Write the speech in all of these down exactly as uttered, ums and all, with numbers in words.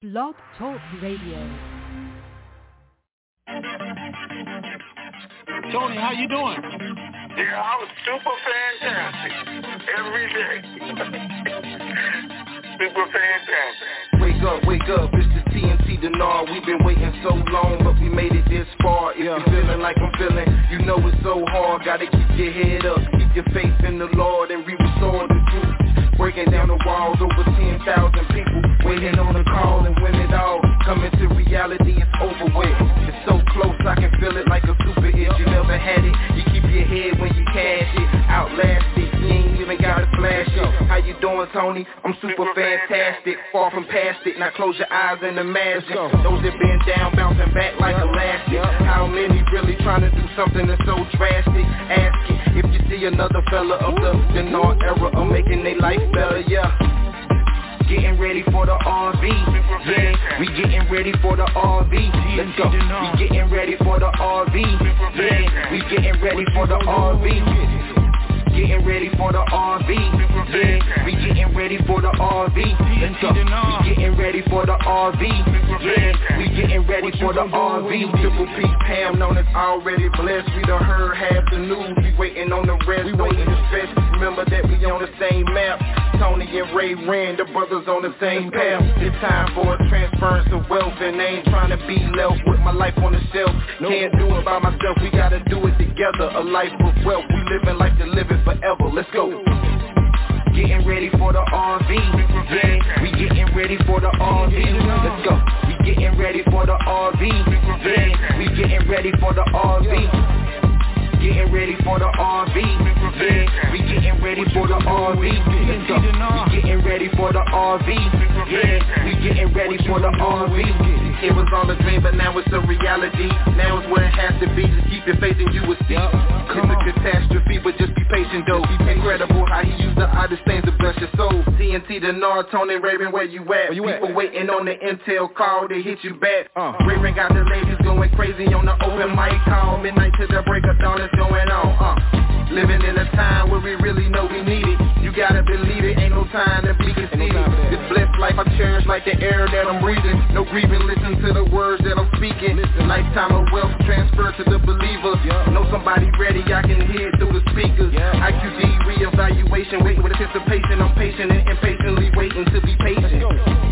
Blog Talk Radio. Tony, how you doing? Yeah, I'm super fantastic every day. Super fantastic. Wake up, wake up, it's the T N T Denard. We've been waiting so long, but we made it this far. If Yeah. you're feeling like I'm feeling, you know it's so hard. Gotta keep your head up, keep your faith in the Lord, and we restore the truth. Breaking down the walls, over ten thousand people waiting on the call, and when it all coming to reality, it's over with. It's so close, I can feel it like a super hit. You never had it, you keep your head when you cash it. Outlast it, you ain't even gotta flash it. How you doing, Tony? I'm super fantastic, far from past it. Now close your eyes and imagine those that been down, bouncing back like elastic. How many really trying to do something that's so drastic? Asking if you see another fella of the Denard era of making their life better, yeah. Getting ready for the R V, yeah. We getting ready for the R V. Let's go. We getting ready for the R V, yeah. We getting ready for the R V. Getting ready for the R V, yeah. We getting ready for the R V. Let's go. We getting ready for the R V, yeah. We getting ready for the R V. Triple P Pam known as already blessed. We done heard half the news. We waiting on the rest. We waiting to stress. Remember that we on the same map. Tony and Ray Rand, the brothers on the same path. It's time for a transference of wealth, and I ain't trying to be left with my life on the shelf. Can't do it by myself, we gotta do it together. A life of wealth, we living like to live it forever. Let's go. Getting ready for the R V, yeah. We getting ready for the R V. Let's go. We getting ready for the R V, yeah. We getting ready for the R V. Getting ready for the R V, yeah. We getting ready for the R V. Let's go. We getting ready for the R V, yeah. We getting ready for the R V. It was all a dream, but now it's a reality. Now it's where it has to be. Just keep your faith and you will see. It's a catastrophe, but just be patient though. Incredible how he used the oddest things to bless your soul. T N T Denard, Tony Raven, where you at? you People at? waiting on the intel call to hit you back. Uh. Raven got the ladies going crazy on the open mic call. Midnight to the break of dawn is going on. Uh. Living in a time where we really know we need it. You gotta believe it, ain't no time to be conceited. This blessed life I cherish like the air that I'm breathing. No grieving, listen to the words that I'm speaking. Lifetime of wealth transfer to the believer. Know somebody ready, I can hear it through the speakers. I Q D reevaluation, wait with anticipation. I'm patient and impatiently waiting to be patient.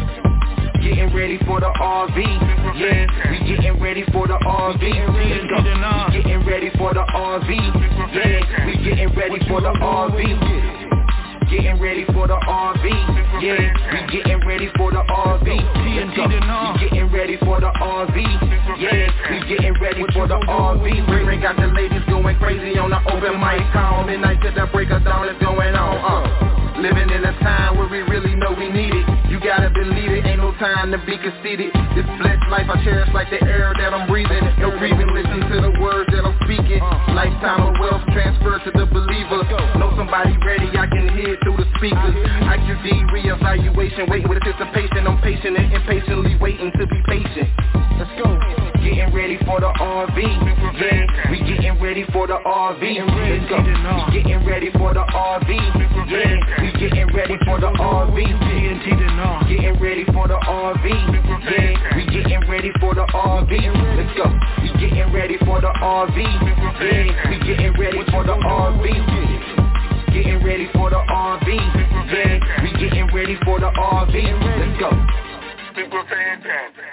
Getting ready for the R V, yeah. We getting ready for the R V. Let's go. We getting ready for the R V, yeah. We getting ready for the R V. Getting ready for the R V, yeah. We getting ready for the R V. Let's go. We getting ready for the R V, yeah. We getting ready for the R V. Ray got the ladies going crazy on the open mic call. Midnight to the break of dawn is going on. Uh. Living in a time where we really know we need it. You gotta believe it, ain't no time to be conceited. This blessed life I cherish like the air that I'm breathing. No grieving, listen to the words that I'm speaking. Lifetime of wealth transfer to the believer. Know somebody ready, I can hear it through the speakers. I Q D reevaluation, wait with anticipation. I'm patient and impatiently waiting to be patient. Let's go. Getting ready for the R V, yeah. We getting ready for the R V. Let's go. We getting ready for the R V, yeah. We getting ready for the R V. Getting ready for the R V, yeah. We getting ready for the R V. Let's go. We getting ready for the R V, yeah. We getting ready for the R V. Getting ready for the R V, yeah. We getting ready for the R V. Let's go. Super fantastic.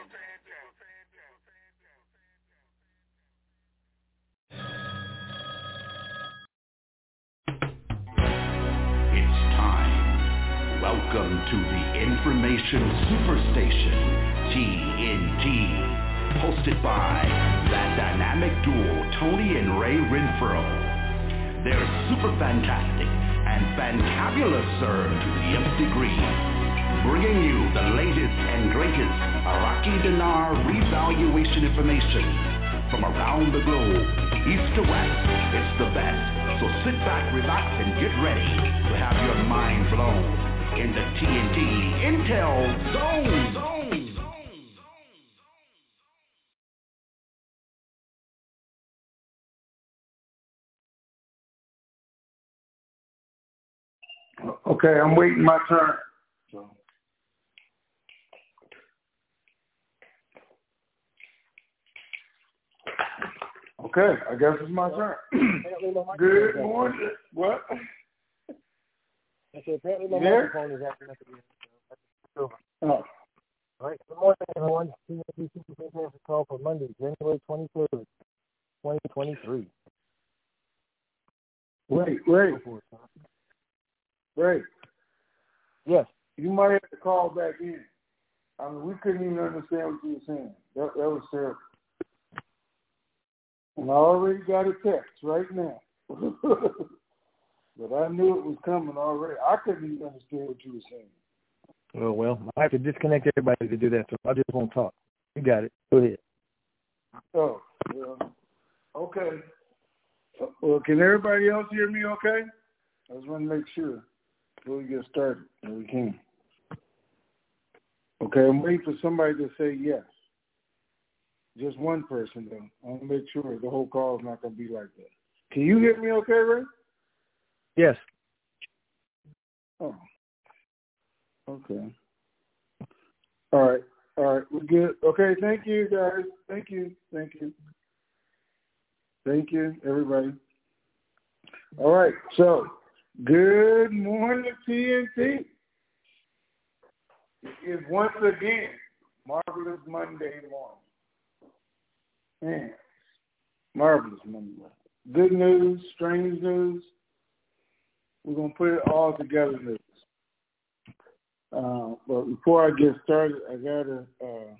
It's time. Welcome to the Information Superstation, T N T, hosted by that dynamic duo, Tony and Ray Renfro. They're super fantastic and fantabulous, sir, to the nth degree, bringing you the latest and greatest Iraqi dinar revaluation information from around the globe, east to west. It's the best. So sit back, relax, and get ready to have your mind blown in the T N T Intel Zone. Zone. Okay, I'm waiting my turn. So. Okay, I guess it's my turn. Good morning. What? I said, apparently my there? microphone is acting up again. So Oh. all right. Good morning, everyone. T N T Super Fantastic Call for Monday, January twenty-third, twenty twenty-three. Wait, wait. Wait. Yes. You might have to call back in. I mean, we couldn't even understand what you were saying. That, that was terrible. And I already got a text right now. But I knew it was coming already. I couldn't even understand what you were saying. Oh, well, I have to disconnect everybody to do that, so I just won't talk. You got it. Go ahead. Oh, well, okay. Well, can everybody else hear me okay? I just want to make sure before we get started that we can. Okay, I'm waiting for somebody to say yes. Just one person, though. I want to make sure the whole call is not going to be like that. Can you hear me okay, Ray? Yes. Oh. Okay. All right. All right. We're good. Okay. Thank you, guys. Thank you. Thank you. Thank you, everybody. All right. So, good morning, T N T. It is once again Marvelous Monday morning. Man, marvelous Monday. Good news, strange news. We're going to put it all together news. Uh, but before I get started, I got to uh,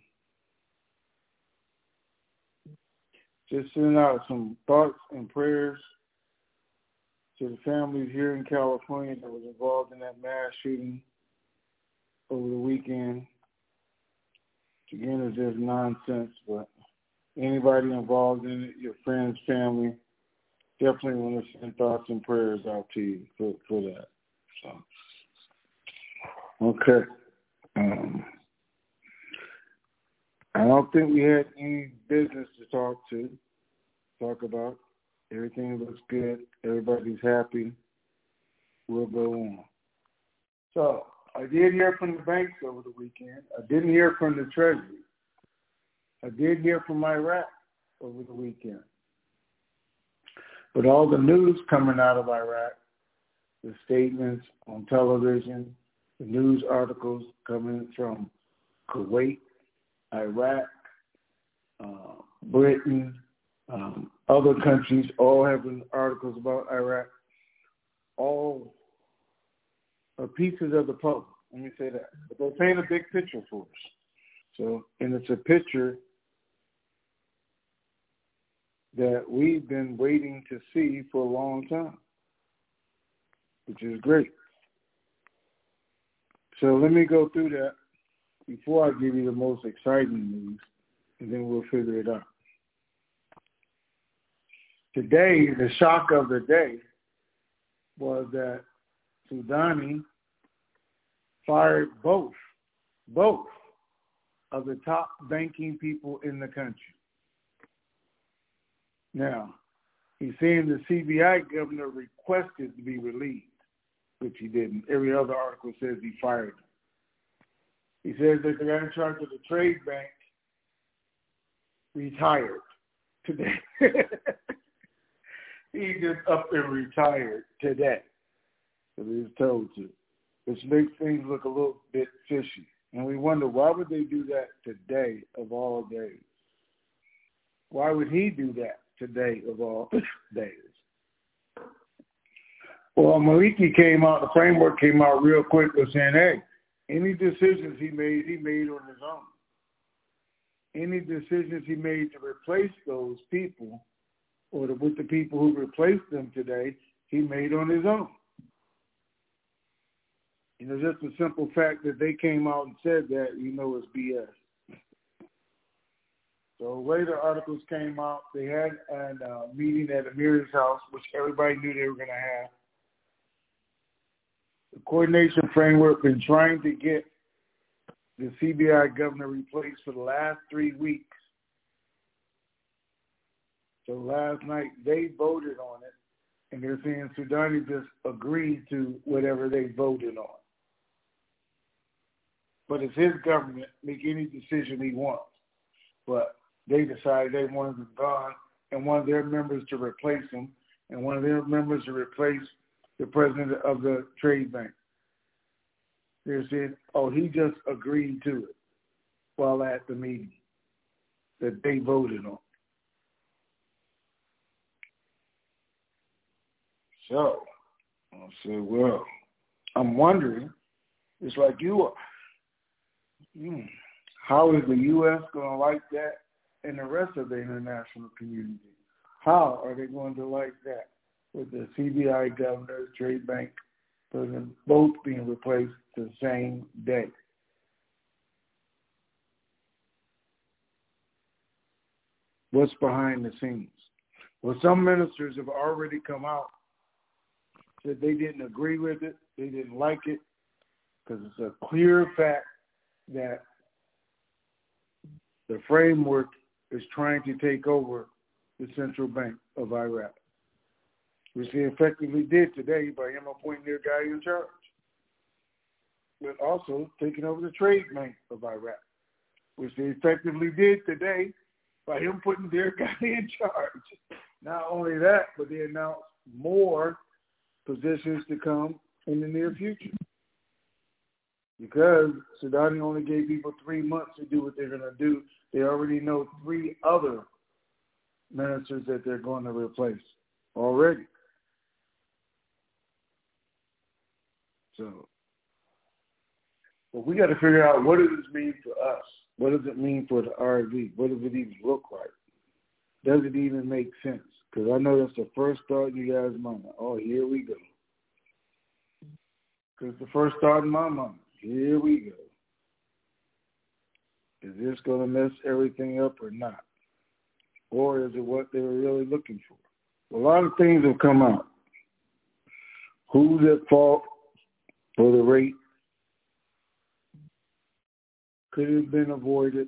just send out some thoughts and prayers to the families here in California that was involved in that mass shooting over the weekend. Again, it's just nonsense, but anybody involved in it, your friends, family, definitely want to send thoughts and prayers out to you for, for that. So, okay. Um, I don't think we had any business to talk to, talk about. Everything looks good. Everybody's happy. We'll go on. So, I did hear from the banks over the weekend. I didn't hear from the Treasury. I did hear from Iraq over the weekend. But all the news coming out of Iraq, the statements on television, the news articles coming from Kuwait, Iraq, uh, Britain, um, other countries, all having articles about Iraq, all are pieces of the puzzle. Let me say that. But they paint a big picture for us. So, and it's a picture that we've been waiting to see for a long time, which is great. So let me go through that before I give you the most exciting news, and then we'll figure it out. Today, the shock of the day was that Soudani fired both, both of the top banking people in the country. Now, he's saying the C B I governor requested to be relieved, which he didn't. Every other article says he fired him. He says that the guy in charge of the trade bank retired today. He just up and retired today, as he was told to, which makes things look a little bit fishy. And we wonder, why would they do that today of all days? Why would he do that today of all days? Well, Maliki came out, the framework came out real quick with saying, hey, any decisions he made, he made on his own. Any decisions he made to replace those people or to, with the people who replaced them today, he made on his own. You know, just the simple fact that they came out and said that, you know, is B S. So later articles came out. They had a uh, meeting at Amir's house, which everybody knew they were going to have. The coordination framework been trying to get the C B I governor replaced for the last three weeks. So last night they voted on it, and they're saying Soudani just agreed to whatever they voted on. But it's his government, make any decision he wants. But they decided they wanted him gone and one of their members to replace him, and one of their members to replace the president of the trade bank. They're saying, oh, he just agreed to it while at the meeting that they voted on. So, I said, well, I'm wondering, it's like you are, hmm, how is the U S going to like that and the rest of the international community? How are they going to like that with the C B I governor, trade bank president, both being replaced the same day? What's behind the scenes? Well, some ministers have already come out, said they didn't agree with it, they didn't like it, because it's a clear fact that the framework is trying to take over the central bank of Iraq, which they effectively did today by him appointing their guy in charge, but also taking over the trade bank of Iraq, which they effectively did today by him putting their guy in charge. Not only that, but they announced more positions to come in the near future. Because Sudani only gave people three months to do what they're going to do, they already know three other ministers that they're going to replace already. So, but we got to figure out, what does this mean for us? What does it mean for the R V? What does it even look like? Does it even make sense? Because I know that's the first thought in you guys' mind. Oh, here we go. Because the first thought in my mind, here we go. Is this going to mess everything up or not? Or is it what they were really looking for? A lot of things have come out. Who's at fault for the rate? Could it have been avoided?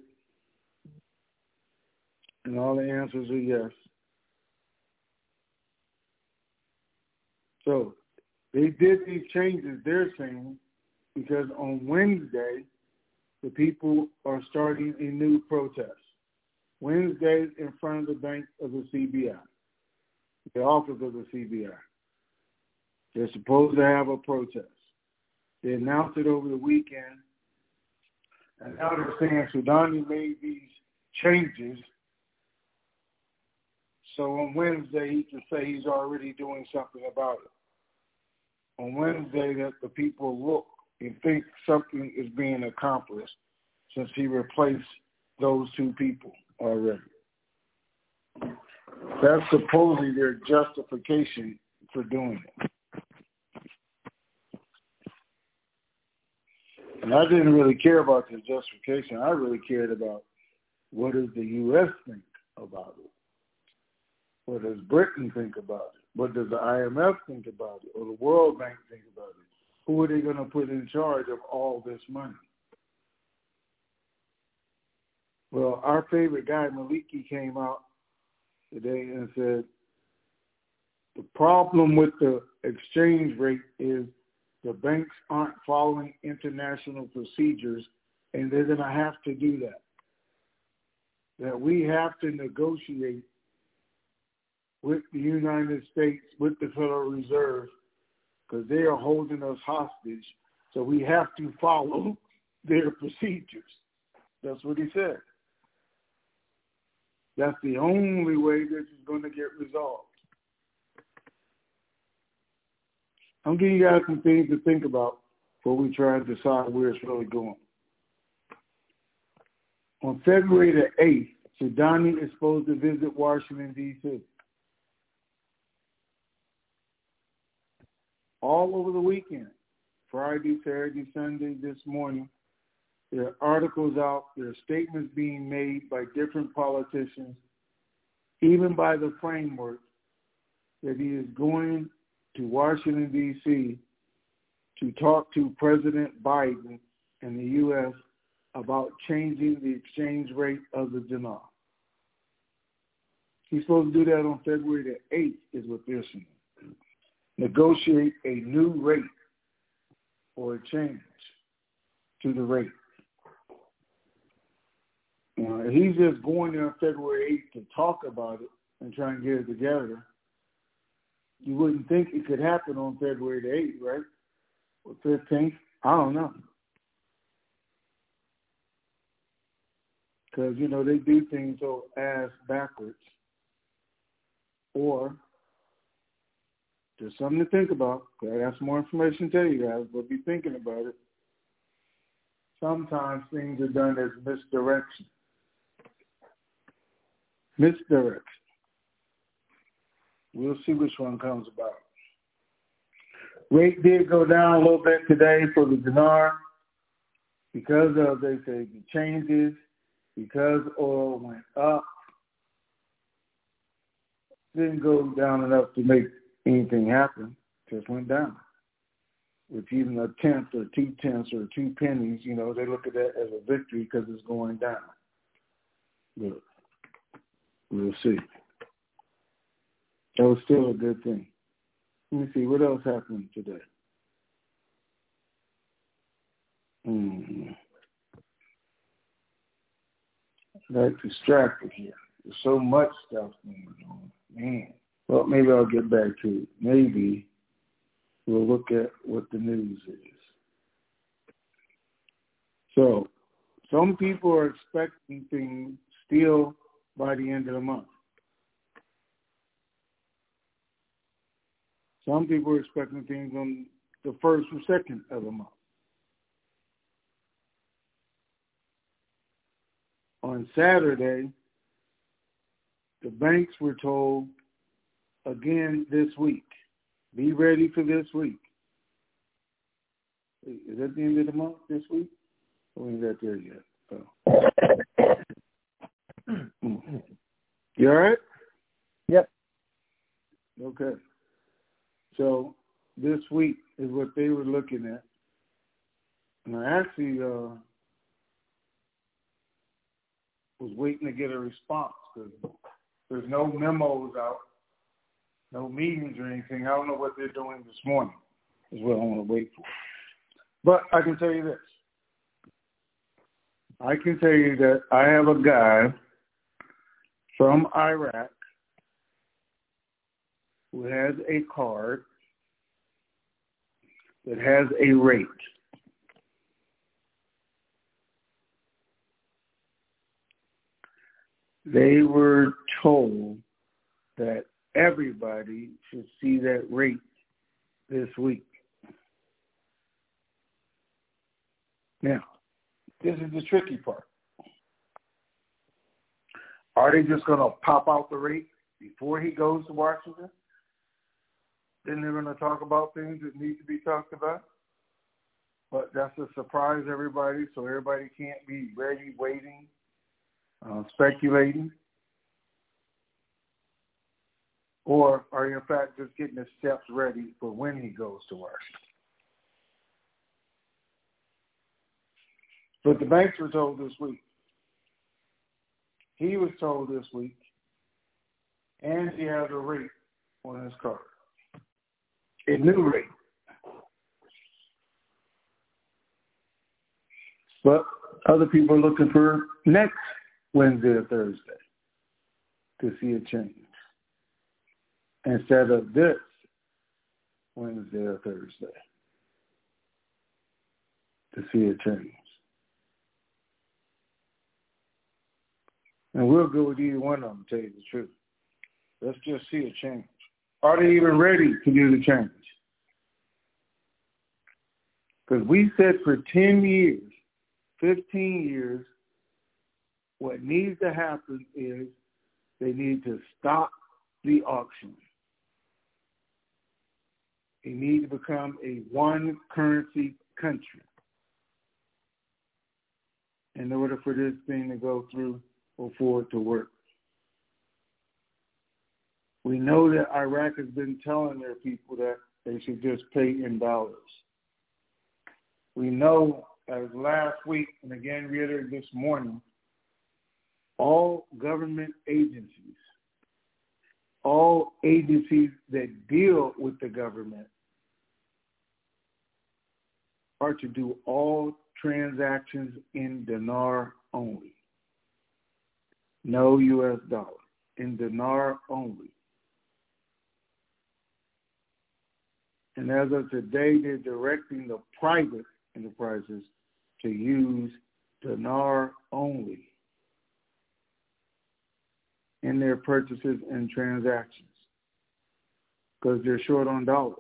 And all the answers are yes. So they did these changes, they're saying, because on Wednesday, the people are starting a new protest. Wednesday in front of the bank of the C B I, the office of the C B I. They're supposed to have a protest. They announced it over the weekend, and now they're saying Sudani made these changes, so on Wednesday he can say he's already doing something about it. On Wednesday, that the people look and think something is being accomplished since he replaced those two people already. That's supposedly their justification for doing it. And I didn't really care about the justification. I really cared about, what does the U S think about it? What does Britain think about it? What does the I M F think about it? Or the World Bank think about it? Who are they going to put in charge of all this money? Well, our favorite guy, Maliki, came out today and said, the problem with the exchange rate is the banks aren't following international procedures, and they're going to have to do that. That we have to negotiate with the United States, with the Federal Reserve, because they are holding us hostage, so we have to follow their procedures. That's what he said. That's the only way this is going to get resolved. I'm giving you guys some things to think about before we try to decide where it's really going. On February the eighth, Sudani is supposed to visit Washington, D C All over the weekend, Friday, Saturday, Sunday, this morning, there are articles out, there are statements being made by different politicians, even by the framework, that he is going to Washington, D C to talk to President Biden and the U S about changing the exchange rate of the dinar. He's supposed to do that on February the eighth, is what they're saying. Negotiate a new rate or a change to the rate. Uh, he's just going there on February eighth to talk about it and try and get it together, you wouldn't think it could happen on February the eighth, right? Or fifteenth? I don't know. Because, you know, they do things so ass backwards. Or, there's something to think about. I got some more information to tell you guys, but be thinking about it. Sometimes things are done as misdirection. Misdirection. We'll see which one comes about. Rate did go down a little bit today for the dinar because of, they say, the changes, because oil went up. Didn't go down enough to make anything happen. Just went down. With even a tenth or two tenths or two pennies, you know, they look at that as a victory because it's going down. But we'll see. That was still a good thing. Let me see, what else happened today? Hmm. Got distracted here. There's so much stuff going on. Man. Well, maybe I'll get back to it. Maybe we'll look at what the news is. So, some people are expecting things still by the end of the month. Some people are expecting things on the first or second of the month. On Saturday, the banks were told again this week, be ready for this week. Is that the end of the month this week? Or ain't that there yet? Oh. You all right? Yep. Okay. So this week is what they were looking at. And I actually uh, was waiting to get a response because there's no memos out, no meetings or anything. I don't know what they're doing this morning is what I want to wait for. But I can tell you this. I can tell you that I have a guy from Iraq who has a card that has a rate. They were told that everybody should see that rate this week. Now, this is the tricky part. Are they just going to pop out the rate before he goes to Washington? Then they're going to talk about things that need to be talked about. But that's a surprise, everybody, so everybody can't be ready, waiting, uh, speculating. Or are you, in fact, just getting the steps ready for when he goes to Washington? But the banks were told this week. He was told this week, and he has a rate on his card. A new rate. But other people are looking for next Wednesday or Thursday to see a change instead of this Wednesday or Thursday to see a change. And we'll go with either one of them, to tell you the truth. Let's just see a change. Are they even ready to do the change? Because we said for ten years, fifteen years, what needs to happen is they need to stop the auction. They need to become a one currency country in order for this thing to go through or for it to work. We know that Iraq has been telling their people that they should just pay in dollars. We know, as last week, and again reiterated this morning, all government agencies, all agencies that deal with the government are to do all transactions in dinar only. No U S dollar. in dinar only. And as of today, they're directing the private enterprises to use dinar only in their purchases and transactions because they're short on dollars.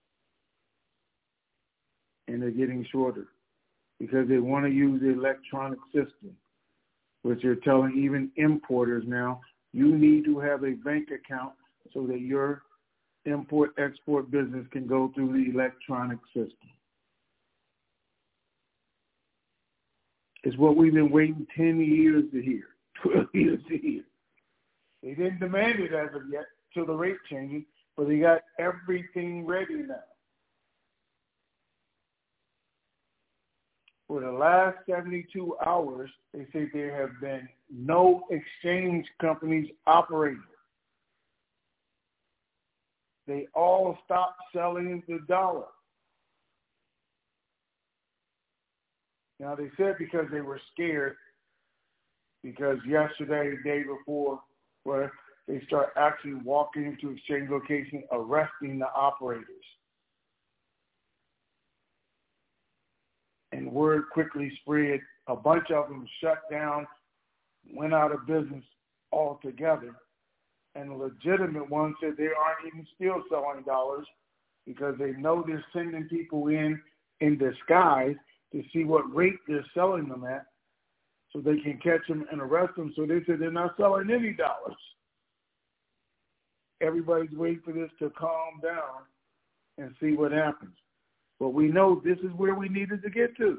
And they're getting shorter because they want to use the electronic system, which they're telling even importers now, you need to have a bank account so that your import-export business can go through the electronic system. It's what we've been waiting ten years to hear, twelve years to hear. They didn't demand it as of yet till the rate changes, but they got everything ready now. For the last seventy-two hours, they say there have been no exchange companies operating. They all stopped selling the dollar. Now, they said because they were scared, because yesterday, the day before, where they start actually walking into exchange locations, arresting the operators. And word quickly spread. A bunch of them shut down, went out of business altogether. And the legitimate ones said they aren't even still selling dollars because they know they're sending people in in disguise to see what rate they're selling them at so they can catch them and arrest them. So they said they're not selling any dollars. Everybody's waiting for this to calm down and see what happens. But we know this is where we needed to get to.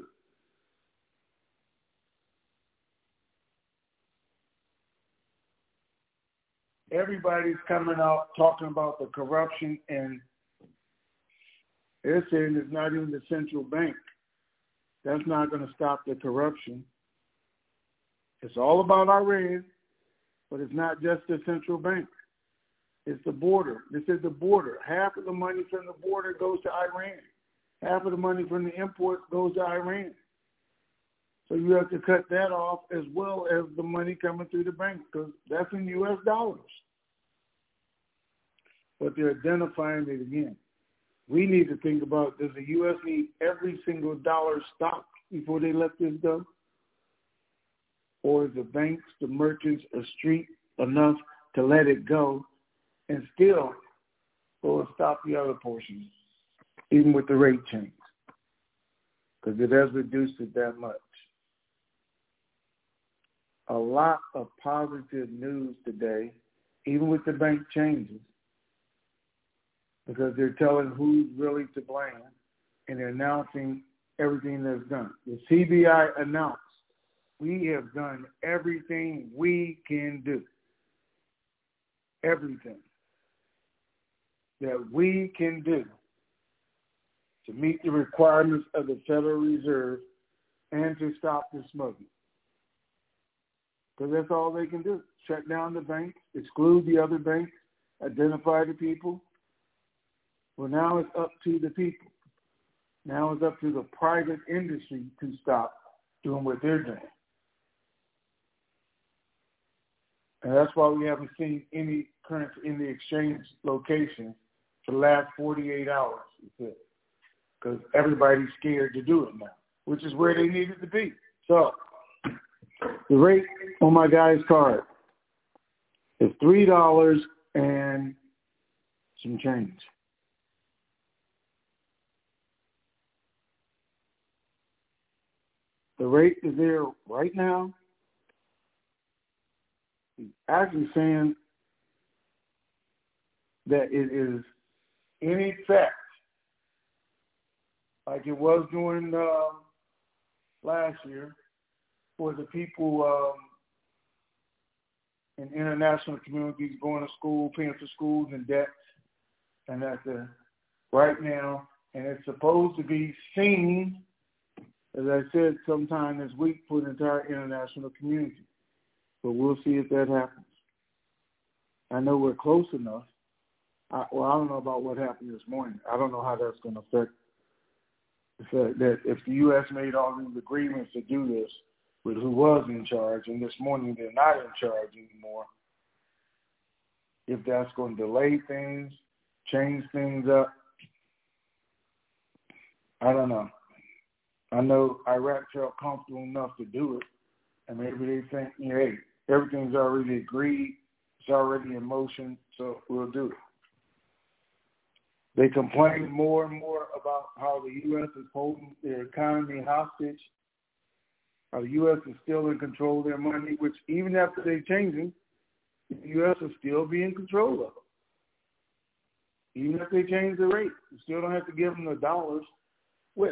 Everybody's coming out talking about the corruption, and they're saying it's not even the central bank. That's not going to stop the corruption. It's all about Iran, but it's not just the central bank. It's the border. This is the border. Half of the money from the border goes to Iran. Half of the money from the imports goes to Iran. So you have to cut that off as well as the money coming through the bank because that's in U S dollars. But they're identifying it again. We need to think about, does the U S need every single dollar stopped before they let this go? Or is the banks, the merchants, a street enough to let it go and still go and stop the other portions, even with the rate change? Because it has reduced it that much. A lot of positive news today, even with the bank changes, because they're telling who's really to blame and they're announcing everything that's done. The C B I announced, we have done everything we can do. Everything that we can do to meet the requirements of the Federal Reserve and to stop the smuggling. Because that's all they can do. Shut down the banks, exclude the other banks, identify the people. Well, now it's up to the people. Now it's up to the private industry to stop doing what they're doing. And that's why we haven't seen any currency in the exchange location for the last forty-eight hours. Because everybody's scared to do it now, which is where they needed to be. So the rate on my guy's card is three dollars and some change. The rate is there right now. He's actually saying that it is in effect like it was during uh, last year for the people um, in international communities going to school, paying for schools and debts, and that's the right now. And it's supposed to be seen, as I said, sometime this week for the entire international community. But we'll see if that happens. I know we're close enough. I, well, I don't know about what happened this morning. I don't know how that's going to affect the fact that if the U S made all these agreements to do this with who was in charge, and this morning they're not in charge anymore, if that's going to delay things, change things up. I don't know. I know Iraq felt comfortable enough to do it, and maybe they think, hey, everything's already agreed, it's already in motion, so we'll do it. They complain more and more about how the U S is holding their economy hostage, how the U S is still in control of their money, which even after they change it, the U S will still be in control of it. Even if they change the rate, you still don't have to give them the dollars, which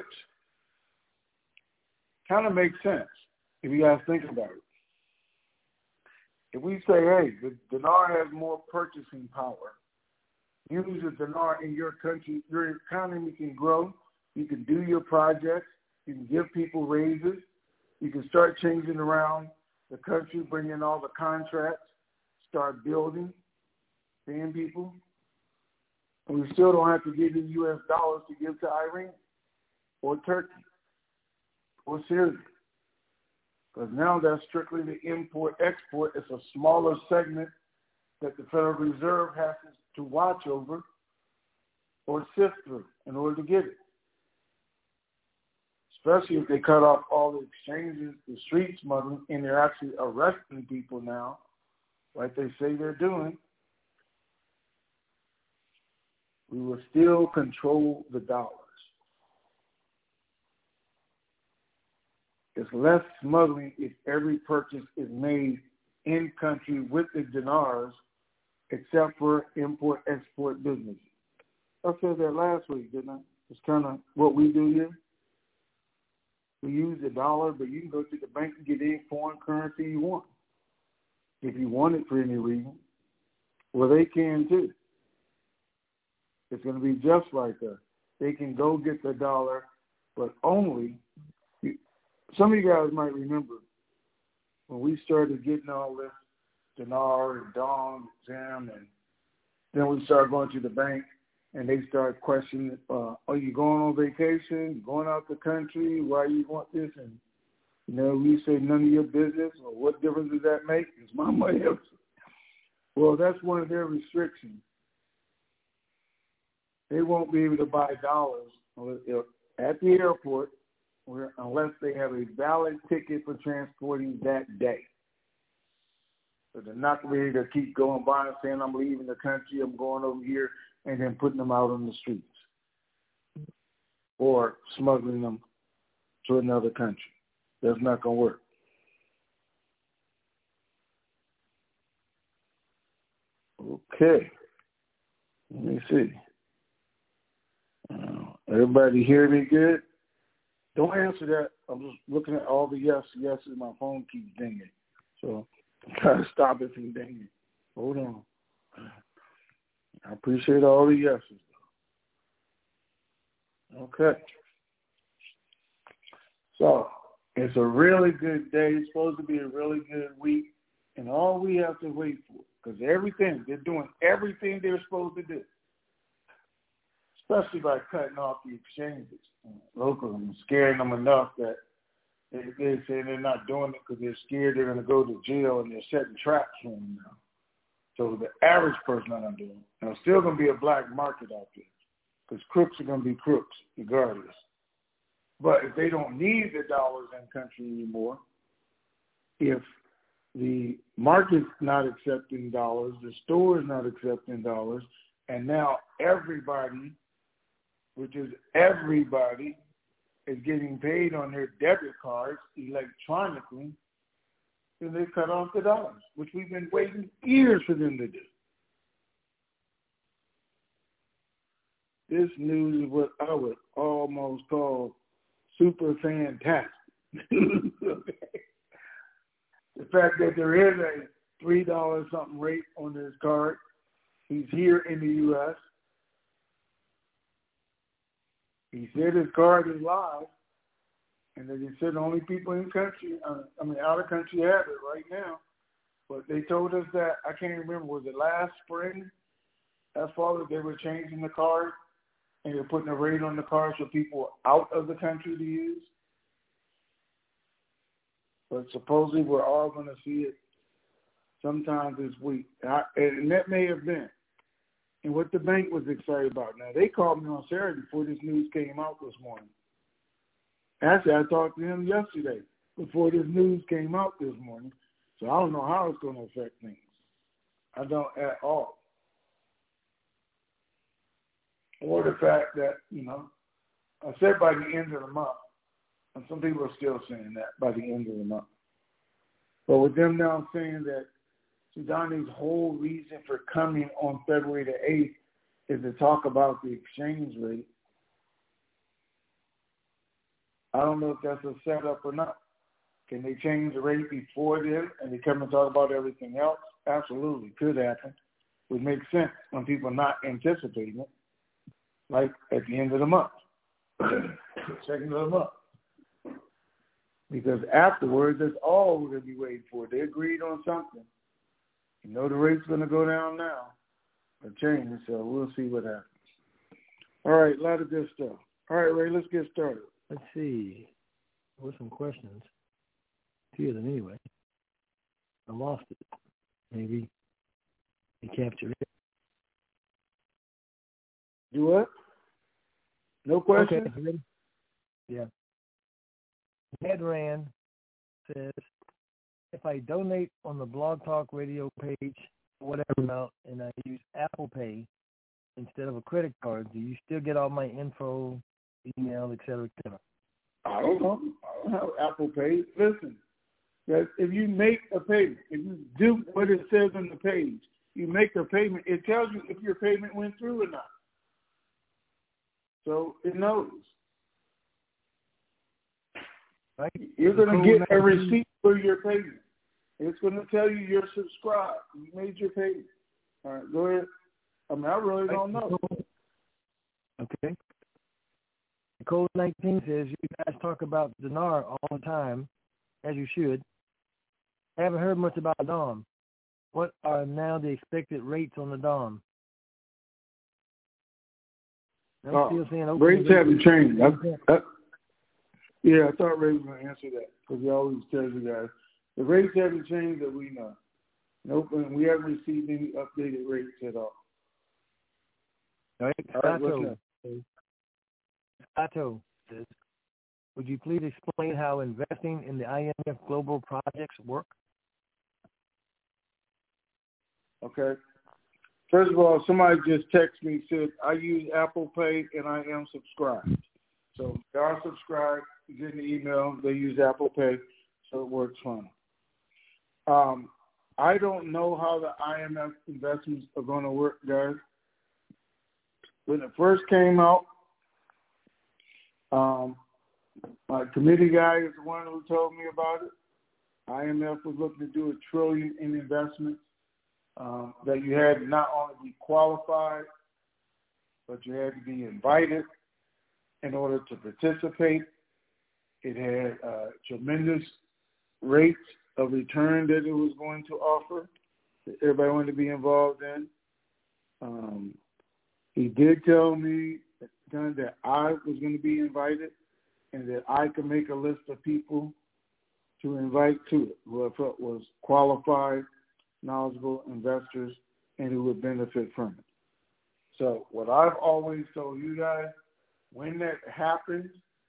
kind of makes sense if you guys think about it. If we say, hey, the dinar has more purchasing power, use the dinar in your country, your economy can grow, you can do your projects, you can give people raises, you can start changing around the country, bring in all the contracts, start building, paying people. And we still don't have to give you U S dollars to give to Iran or Turkey or Syria. Because now that's strictly the import-export. It's a smaller segment that the Federal Reserve has to watch over or sift through in order to get it. Especially if they cut off all the exchanges, the street smuggling, and they're actually arresting people now, like they say they're doing. We will still control the dollars. It's less smuggling if every purchase is made in country with the dinars, except for import-export businesses. I said that last week, didn't I? It's kind of what we do here. We use the dollar, but you can go to the bank and get any foreign currency you want. If you want it for any reason, well, they can too. It's going to be just like that. They can go get the dollar, but only, some of you guys might remember when we started getting all this dinar and dong, zam, and then we started going to the bank and they started questioning, uh, are you going on vacation, going out the country, why you want this? And, you know, we say none of your business, or what difference does that make? It's my money. Well, that's one of their restrictions. They won't be able to buy dollars at the airport unless they have a valid ticket for transporting that day. So they're not going to be able to keep going by and saying, I'm leaving the country, I'm going over here, and then putting them out on the streets or smuggling them to another country. That's not going to work. Okay. Let me see. Uh, everybody hear me good? Don't answer that. I'm just looking at all the yes, yeses. My phone keeps dinging. So I'm trying to stop it from dinging. Hold on. I appreciate all the yeses. Okay. So it's a really good day. It's supposed to be a really good week. And all we have to wait for, because everything, they're doing everything they're supposed to do, especially by cutting off the exchanges locally and scaring them enough that they, they say they're not doing it because they're scared they're going to go to jail and they're setting traps for them now. So the average person not going to do it. Now, it's still going to be a black market out there because crooks are going to be crooks regardless. But if they don't need the dollars in country anymore, if the market's not accepting dollars, the store is not accepting dollars, and now everybody, which is everybody, is getting paid on their debit cards electronically, then they cut off the dollars, which we've been waiting years for them to do. This news is what I would almost call super fantastic. Okay. The fact that there is a three dollars something rate on this card, he's here in the U S He said his card is live, and that he said only people in country, uh, I mean out of country have it right now. But they told us that, I can't remember, was it last spring, last fall, that they were changing the card and they're putting a rate on the card for people out of the country to use. But supposedly we're all going to see it sometime this week. I, and that may have been. And what the bank was excited about. Now, they called me on Saturday before this news came out this morning. Actually, I talked to him yesterday before this news came out this morning. So I don't know how it's going to affect things. I don't at all. Or the fact that, you know, I said by the end of the month, and some people are still saying that by the end of the month. But with them now saying that Sudani's whole reason for coming on February the eighth is to talk about the exchange rate, I don't know if that's a setup or not. Can they change the rate before then and they come and talk about everything else? Absolutely, could happen. Would make sense when people are not anticipating it, like at the end of the month, second of the month. Because afterwards, that's all we're going to be waiting for. They agreed on something. You know the rate's going to go down now or change, so we'll see what happens. All right, a lot of good stuff. All right, Ray, let's get started. Let's see. There were some questions. Few of them anyway. I lost it. Maybe you captured it. Do what? No questions? Okay, ready? Yeah. Medran says, if I donate on the Blog Talk Radio page, whatever amount, and I use Apple Pay instead of a credit card, do you still get all my info, email, et cetera, et cetera? I don't know. I don't have Apple Pay. Listen, that if you make a payment, if you do what it says on the page, you make a payment, it tells you if your payment went through or not. So it knows. Right? You're going to get a receipt for your payment. It's going to tell you you're subscribed. You made your payment. All right, go ahead. I mean, I really don't know. Okay. Code nineteen says, you guys talk about dinar all the time, as you should. I haven't heard much about D O M. What are now the expected rates on the D O M? I'm uh, still seeing rates haven't changed. I, I, yeah, I thought Ray was going to answer that because he always tells you guys. The rates haven't changed that we know. Nope, and we haven't received any updated rates at all. All right, all right what's next? Sato says, would you please explain how investing in the I M F global projects work? Okay. First of all, somebody just texted me and said, I use Apple Pay and I am subscribed. So they are subscribed, get an email, they use Apple Pay, so it works fine. Um, I don't know how the I M F investments are going to work, guys. When it first came out, Um, my committee guy is the one who told me about it. I M F was looking to do a trillion in investments, um, that you had to not only be qualified, but you had to be invited in order to participate. It had uh, tremendous rates of return that it was going to offer that everybody wanted to be involved in. Um, he did tell me that I was going to be invited and that I could make a list of people to invite to it who I felt was qualified, knowledgeable investors and who would benefit from it. So what I've always told you guys, when that happens,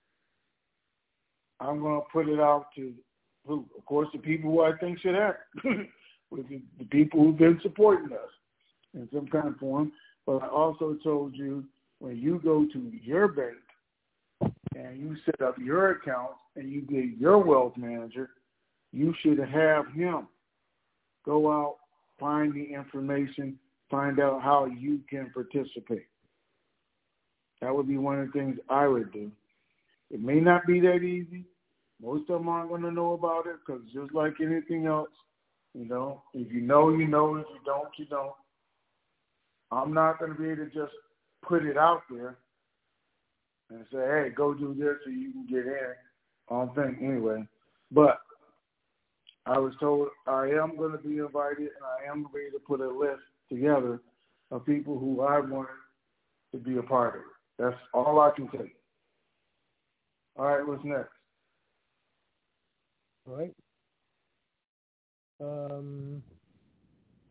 I'm going to put it out to who? Of course, the people who I think should have it, which is the people who've been supporting us in some kind of form. But I also told you, when you go to your bank and you set up your account and you get your wealth manager, you should have him go out, find the information, find out how you can participate. That would be one of the things I would do. It may not be that easy. Most of them aren't going to know about it because just like anything else, you know, if you know, you know. If you don't, you don't. I'm not going to be able to just put it out there and say, hey, go do this so you can get in on thing anyway. But I was told I am going to be invited and I am ready to put a list together of people who I want to be a part of it. That's all I can tell you. All right, what's next? All right. Um,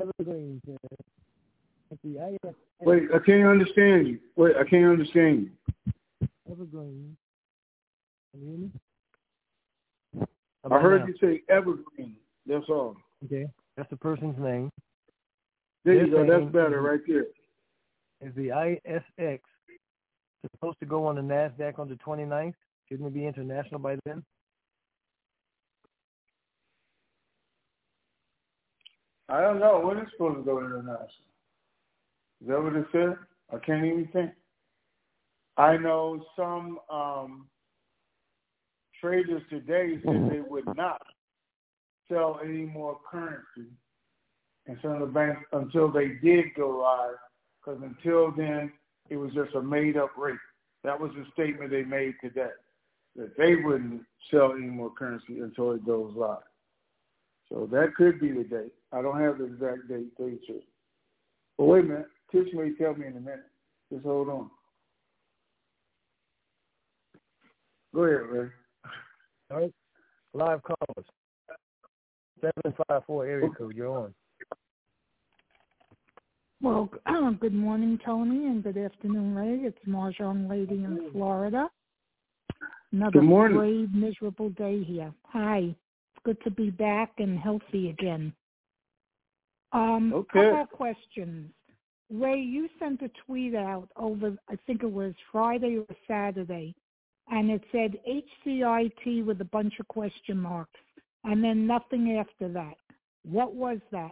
Evergreen says at the I S X. Wait, I can't understand you. Wait, I can't understand you. Evergreen. Can you hear me? I heard now? You say Evergreen. That's all. Okay, that's the person's name. There Their you go. That's better right there. Is the I S X supposed to go on the NASDAQ on the twenty-ninth? Shouldn't it be international by then? I don't know. When it's supposed to go international? Is that what it said? I can't even think. I know some um, traders today said they would not sell any more currency in some of the banks until they did go live, because until then, it was just a made-up rate. That was the statement they made today, that they wouldn't sell any more currency until it goes live. So that could be the date. I don't have the exact date. Date sure. But wait a minute. Tish may tell me in a minute. Just hold on. Go ahead, Ray. All right. Live callers. seven five four area code. You're on. Well, good morning, Tony, and good afternoon, Ray. It's Marjan Lady in Florida. Another brave, miserable day here. Hi. It's good to be back and healthy again. Um, okay. Couple of questions. Ray, you sent a tweet out over, I think it was Friday or Saturday, and it said H C I T with a bunch of question marks, and then nothing after that. What was that?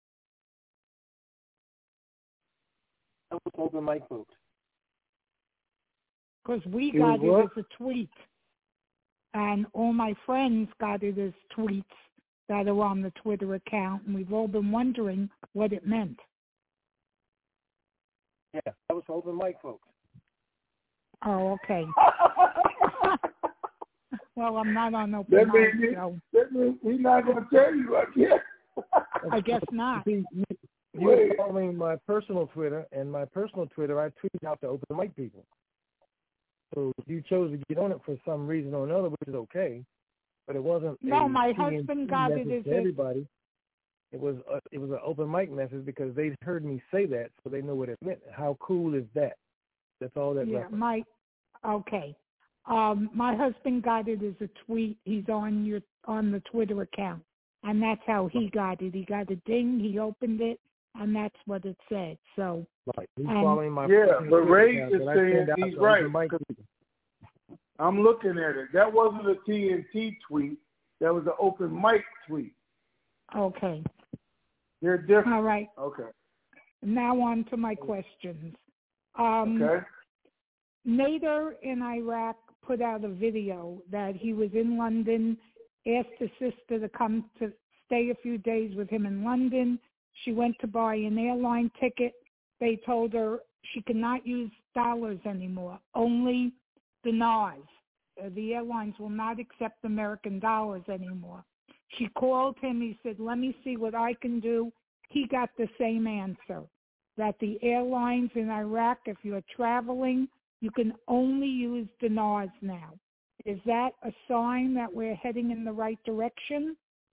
That was open mic, folks. Because we got it as a tweet, and all my friends got it as tweets that are on the Twitter account, and we've all been wondering what it meant. Yeah, that was open mic, folks. Oh, okay. Well, I'm not on open that mic, means, so. That means he's not going to tell you, I guess. I guess not. See, you're following my personal Twitter, and my personal Twitter, I tweet out to open mic people. So you chose to get on it for some reason or another, which is okay, but it wasn't. No, my husband got it as everybody. It was a, it was an open mic message because they heard me say that, so they know what it meant. How cool is that? That's all that. Yeah, reference. my okay. Um, my husband got it as a tweet. He's on your on the Twitter account, and that's how he got it. He got a ding. He opened it, and that's what it said. So right. He's um, following my yeah, but Ray account, is saying he's right. I'm looking at it. That wasn't a T N T tweet. That was an open mic tweet. Okay. They're different. All right. Okay. Now on to my questions. Um, okay. Nader in Iraq put out a video that he was in London, asked his sister to come to stay a few days with him in London. She went to buy an airline ticket. They told her she cannot use dollars anymore, only dinars. Uh, the airlines will not accept American dollars anymore. She called him. He said, let me see what I can do. He got the same answer, that the airlines in Iraq, if you're traveling, you can only use dinars now. Is that a sign that we're heading in the right direction?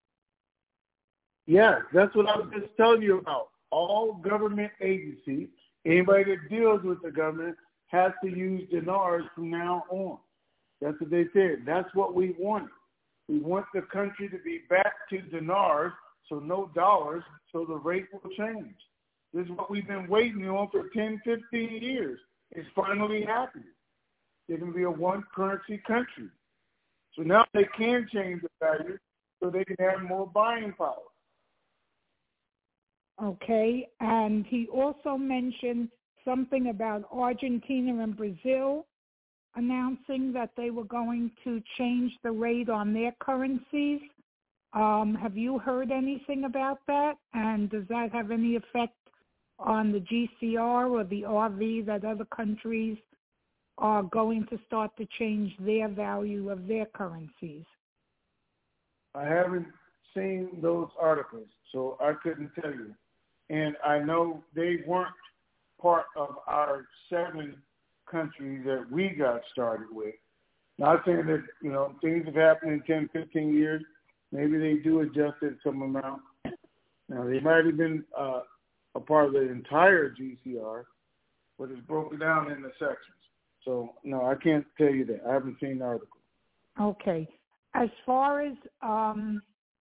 Yeah, that's what I was just telling you about. All government agencies, anybody that deals with the government, has to use dinars from now on. That's what they said. That's what we want. We want the country to be back to dinars, so no dollars, so the rate will change. This is what we've been waiting on for ten, fifteen years. It's finally happening. They're going to be a one-currency country. So now they can change the value so they can have more buying power. Okay, and he also mentioned something about Argentina and Brazil announcing that they were going to change the rate on their currencies. Um, have you heard anything about that? And does that have any effect on the G C R or the R V that other countries are going to start to change their value of their currencies? I haven't seen those articles, so I couldn't tell you. And I know they weren't part of our seven countries that we got started with. Not saying that, you know, things have happened in ten, fifteen years. Maybe they do adjust it some amount. Now, they might have been uh, a part of the entire G C R, but it's broken down into sections. So, no, I can't tell you that. I haven't seen the article. Okay. As far as um,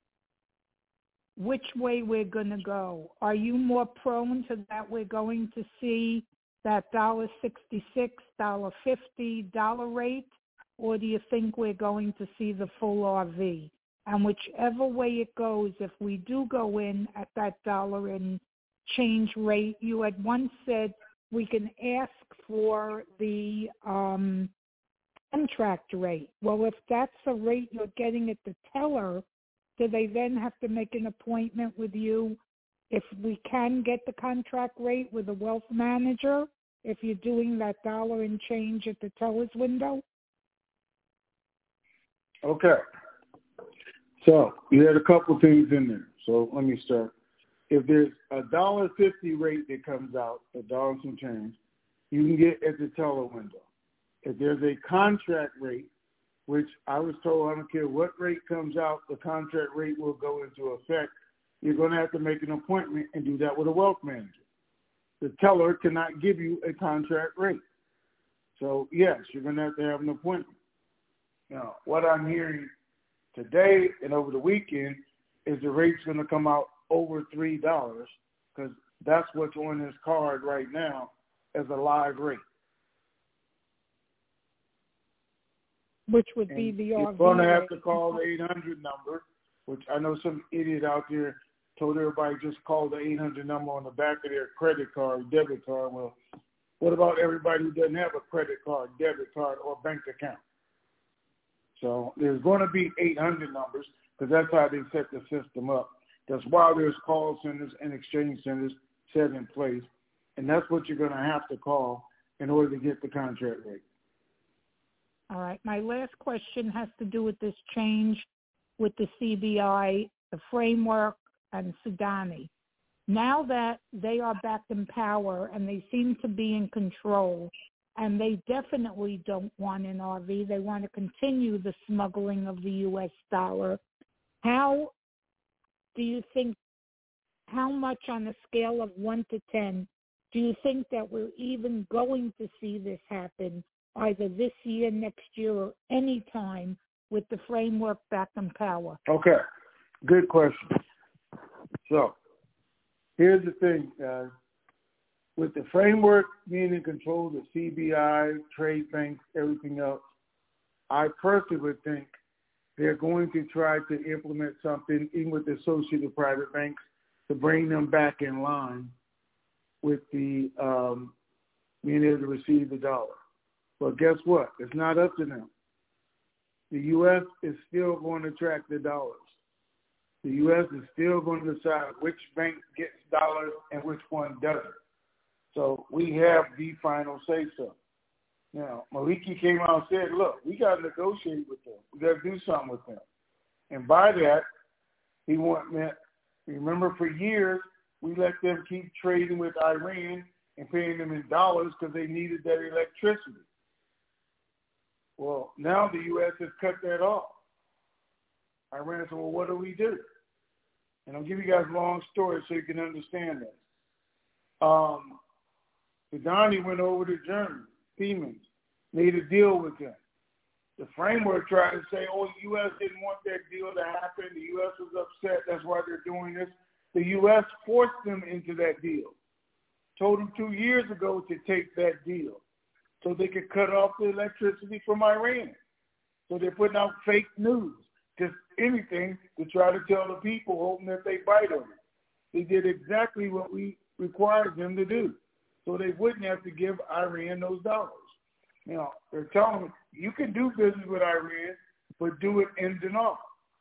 which way we're going to go, are you more prone to that we're going to see that one dollar sixty-six, one dollar fifty dollar rate, or do you think we're going to see the full R V? And whichever way it goes, if we do go in at that dollar and change rate, you had once said we can ask for the um, contract rate. Well, if that's the rate you're getting at the teller, do they then have to make an appointment with you if we can get the contract rate with a wealth manager, if you're doing that dollar and change at the teller's window? Okay. So you had a couple things in there. So let me start. If there's a one dollar fifty rate that comes out, a dollar and some change, you can get at the teller window. If there's a contract rate, which I was told I don't care what rate comes out, the contract rate will go into effect, you're going to have to make an appointment and do that with a wealth manager. The teller cannot give you a contract rate. So, yes, you're going to have to have an appointment. Now, what I'm hearing today and over the weekend is the rate's going to come out over three dollars because that's what's on this card right now as a live rate. Which would and be the R V. You're going to have to call the eight hundred number, which I know some idiot out there told everybody just call the eight hundred number on the back of their credit card, debit card. Well, what about everybody who doesn't have a credit card, debit card, or bank account? So there's going to be eight hundred numbers because that's how they set the system up. That's why there's call centers and exchange centers set in place, and that's what you're going to have to call in order to get the contract rate. All right. My last question has to do with this change with the C B I, the framework, and Sudani. Now that they are back in power and they seem to be in control, and they definitely don't want an R V, they want to continue the smuggling of the U S dollar, how do you think, how much on a scale of one to ten, do you think that we're even going to see this happen either this year, next year, or any time with the framework back in power? Okay, good question. So here's the thing, guys. With the framework being in control, the C B I, trade banks, everything else, I personally would think they're going to try to implement something, even with the associated private banks, to bring them back in line with the um, being able to receive the dollar. But guess what? It's not up to them. The U S is still going to track the dollars. The U S is still going to decide which bank gets dollars and which one doesn't. So we have the final say-so. Now, Maliki came out and said, look, we got to negotiate with them. We got to do something with them. And by that, he want, remember for years, we let them keep trading with Iran and paying them in dollars because they needed that electricity. Well, now the U S has cut that off. Iran said, well, what do we do? And I'll give you guys a long story so you can understand this. Um, Sudani went over to Germany, Siemens, made a deal with them. The framework tried to say, oh, the U S didn't want that deal to happen. The U S was upset. That's why they're doing this. The U S forced them into that deal. Told them two years ago to take that deal so they could cut off the electricity from Iran. So they're putting out fake news, just anything to try to tell the people, hoping that they bite on it. They did exactly what we required them to do, so they wouldn't have to give Iran those dollars. You know, they're telling them, you can do business with Iran, but do it in dinar.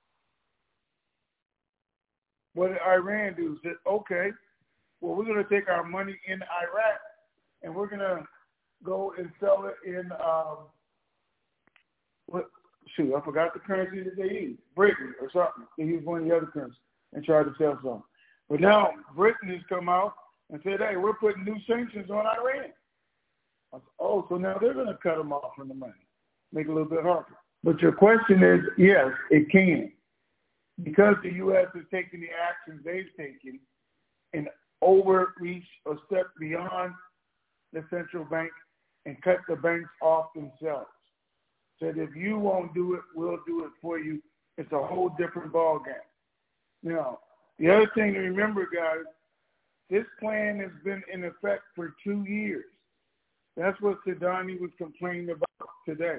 What did Iran do? Said, okay, well, we're going to take our money in Iraq, and we're going to go and sell it in, um, what, shoot, I forgot the currency that they use, Britain or something. They use one of the other currencies and try to sell something. But now Britain has come out and said, hey, we're putting new sanctions on Iran. I said, oh, so now they're going to cut them off from the money, make it a little bit harder. But your question is, yes, it can. because the U S is taking the actions they've taken and overreach or step beyond the central bank and cut the banks off themselves. Said if you won't do it, we'll do it for you. It's a whole different ballgame. Now, the other thing to remember, guys, this plan has been in effect for two years. That's what Sadani was complaining about today.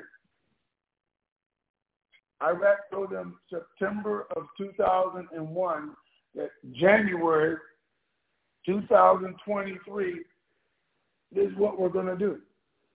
Iraq told them September of two thousand one that January two thousand twenty-three, this is what we're going to do.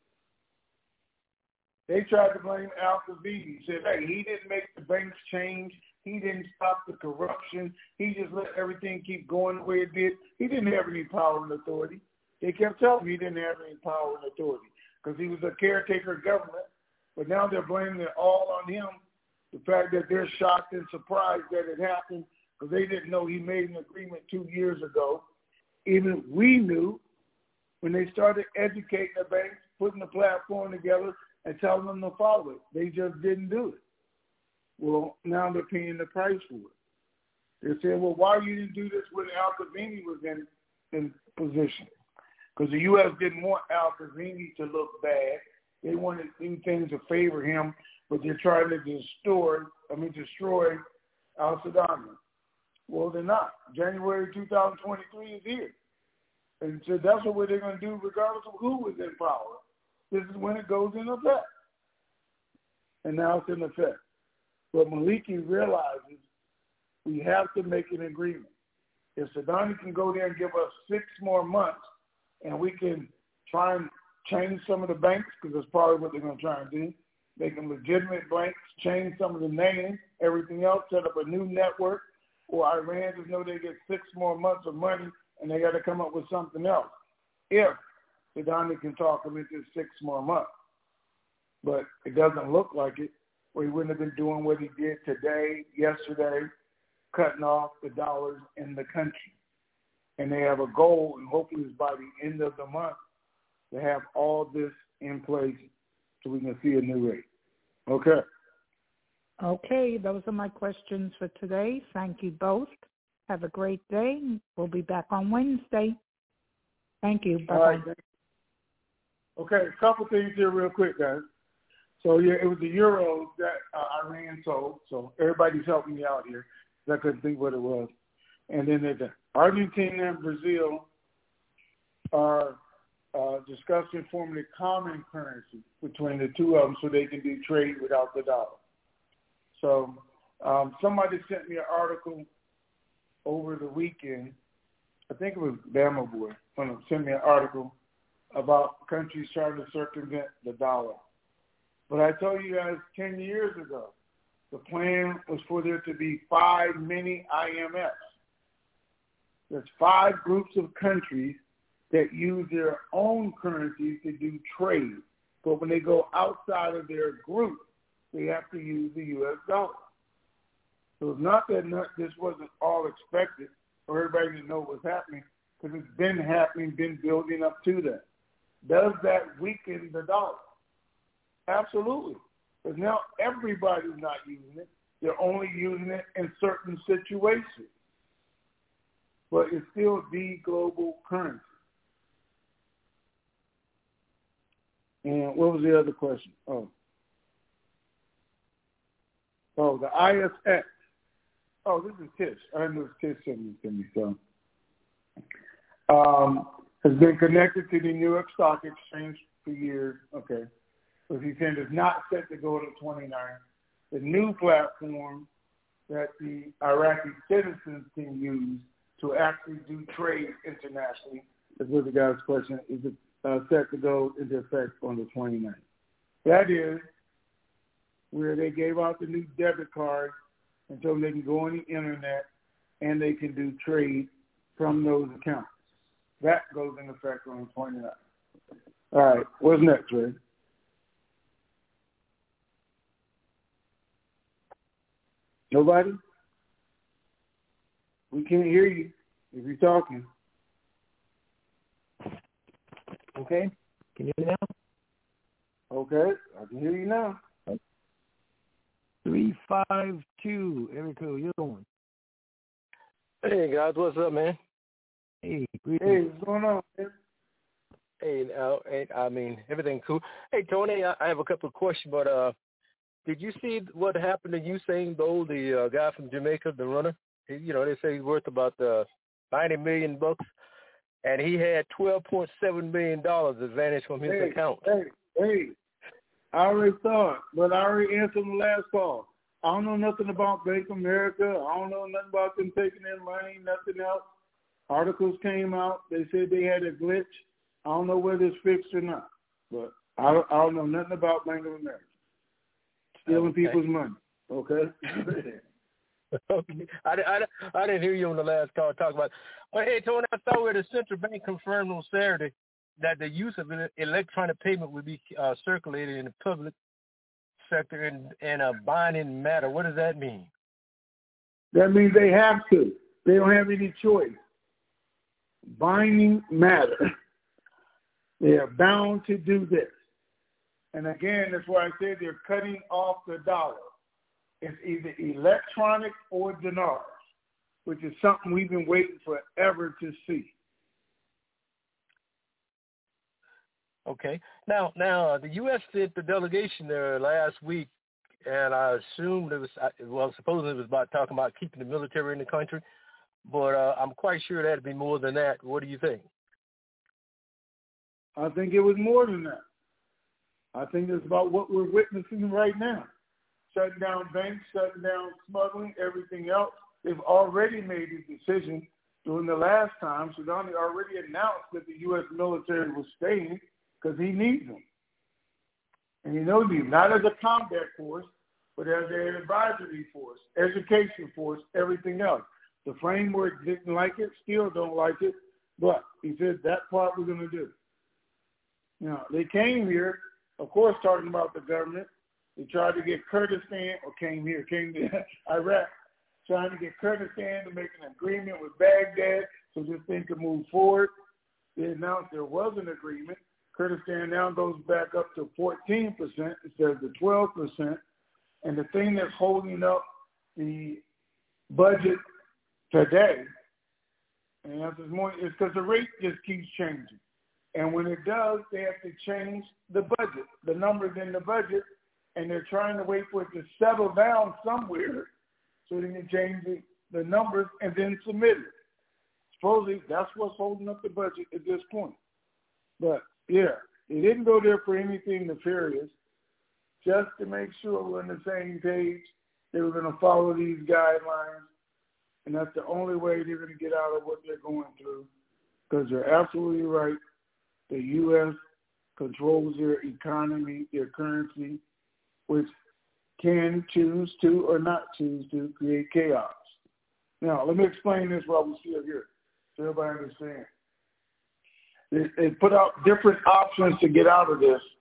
They tried to blame Al-Qaeda. Said, hey, he didn't make the banks change. He didn't stop the corruption. He just let everything keep going the way it did. He didn't have any power and authority. They kept telling him he didn't have any power and authority because he was a caretaker government. But now they're blaming it all on him. The fact that they're shocked and surprised that it happened because they didn't know he made an agreement two years ago. Even we knew when they started educating the banks, putting the platform together, and telling them to follow it. They just didn't do it. Well, now they're paying the price for it. They're saying, well, why you didn't do this when Al-Qaeda was in, in position? Because the U S didn't want Al-Qaeda to look bad. They wanted to do things to favor him, but they're trying to destroy, I mean, destroy al-Saddam. Well, they're not. January two thousand twenty-three is here. And so that's what they're going to do regardless of who is in power. This is when it goes into effect. And now it's in effect. But Maliki realizes we have to make an agreement. If Saddam can go there and give us six more months and we can try and change some of the banks, because that's probably what they're going to try and do, make them legitimate banks, change some of the names, everything else, set up a new network, or Iran just know they get six more months of money and they got to come up with something else. If Saddam can talk them into six more months. But it doesn't look like it, or he wouldn't have been doing what he did today, yesterday, cutting off the dollars in the country. And they have a goal, and hopefully it's by the end of the month, to have all this in place so we can see a new rate. Okay. Okay, those are my questions for today. Thank you both. Have a great day. We'll be back on Wednesday. Thank you. Bye-bye. All right. Okay, a couple things here real quick, guys. So, yeah, it was the euros that uh, Iran sold. So everybody's helping me out here. I couldn't think what it was. And then the Argentina and Brazil are uh, discussing forming a common currency between the two of them so they can do trade without the dollar. So um, somebody sent me an article over the weekend. I think it was Bama Boy. Sent me an article about countries trying to circumvent the dollar. But I told you guys ten years ago, the plan was for there to be five mini I M Fs. There's five groups of countries that use their own currencies to do trade. But when they go outside of their group, they have to use the U S dollar. So it's not that not, this wasn't all expected for everybody to know what's happening, because it's been happening, been building up to that. Does that weaken the dollar? Absolutely. Because now everybody's not using it. They're only using it in certain situations. But it's still the global currency. And what was the other question? Oh. Oh, the I S X. Oh, this is Tish. I know it's Tish sending it to me. So, um, has been connected to the New York Stock Exchange for years. Okay. But he said it's not set to go to twenty-nine. The new platform that the Iraqi citizens can use to actually do trade internationally, is what the guy's question is, it uh, set to go into effect on the twenty-ninth. That is where they gave out the new debit card and so they can go on the internet and they can do trade from those accounts. That goes into effect on the twenty-ninth. All right, what's next, Ray? Nobody? We can't hear you if you're talking. Okay. Can you hear me now? Okay, I can hear you now. three five two. Eric, you're going. Hey, guys. What's up, man? Hey, hey, what's going on, man? Hey, uh, hey, I mean, everything cool. Hey, Tony, I, I have a couple of questions, but uh, did you see what happened to Usain Bolt, the uh, guy from Jamaica, the runner? He, you know, they say he's worth about uh, ninety million bucks, and he had twelve point seven million dollars advantage from his hey, account. Hey, hey, I already saw it, but I already answered the last call. I don't know nothing about Bank of America. I don't know nothing about them taking in money, nothing else. Articles came out. They said they had a glitch. I don't know whether it's fixed or not, but I don't, I don't know nothing about Bank of America. Stealing okay. people's money, okay? okay. I, I, I didn't hear you on the last call talk about it. But, hey, Tony, I saw where the central bank confirmed on Saturday that the use of electronic payment would be uh, circulated in the public sector in, in a binding matter. What does that mean? That means they have to. They don't have any choice. Binding matter. They are bound to do this. And again, that's why I said they're cutting off the dollar. It's either electronic or dinars, which is something we've been waiting forever to see. Okay. Now, now the U S sent the delegation there last week, and I assumed it was, well, supposedly it was about talking about keeping the military in the country, but uh, I'm quite sure that'd be more than that. What do you think? I think it was more than that. I think it's about what we're witnessing right now. Shutting down banks, shutting down smuggling, everything else. They've already made a decision during the last time. Sudani already announced that the U S military was staying because he needs them. And he knows them, not as a combat force, but as an advisory force, education force, everything else. The framework didn't like it, still don't like it, but he said that part we're going to do. You know, they came here, of course, talking about the government. They tried to get Kurdistan, or came here, came to Iraq, trying to get Kurdistan to make an agreement with Baghdad so this thing could move forward. They announced there was an agreement. Kurdistan now goes back up to fourteen percent instead of the twelve percent. And the thing that's holding up the budget today, and that's more, is because the rate just keeps changing. And when it does, they have to change the budget, the numbers in the budget, and they're trying to wait for it to settle down somewhere so they can change the, the numbers and then submit it. Supposedly, that's what's holding up the budget at this point. But, yeah, they didn't go there for anything nefarious, just to make sure we're on the same page. They were going to follow these guidelines, and that's the only way they're going to get out of what they're going through, because you're absolutely right. The U S controls their economy, their currency, which can choose to or not choose to create chaos. Now, let me explain this while we see it here so everybody understands. They, they put out different options to get out of this,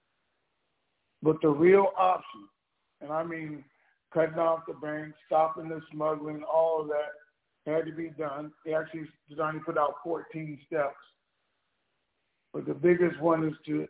but the real option, and I mean cutting off the banks, stopping the smuggling, all of that had to be done. They actually designed to put out fourteen steps. But the biggest one is to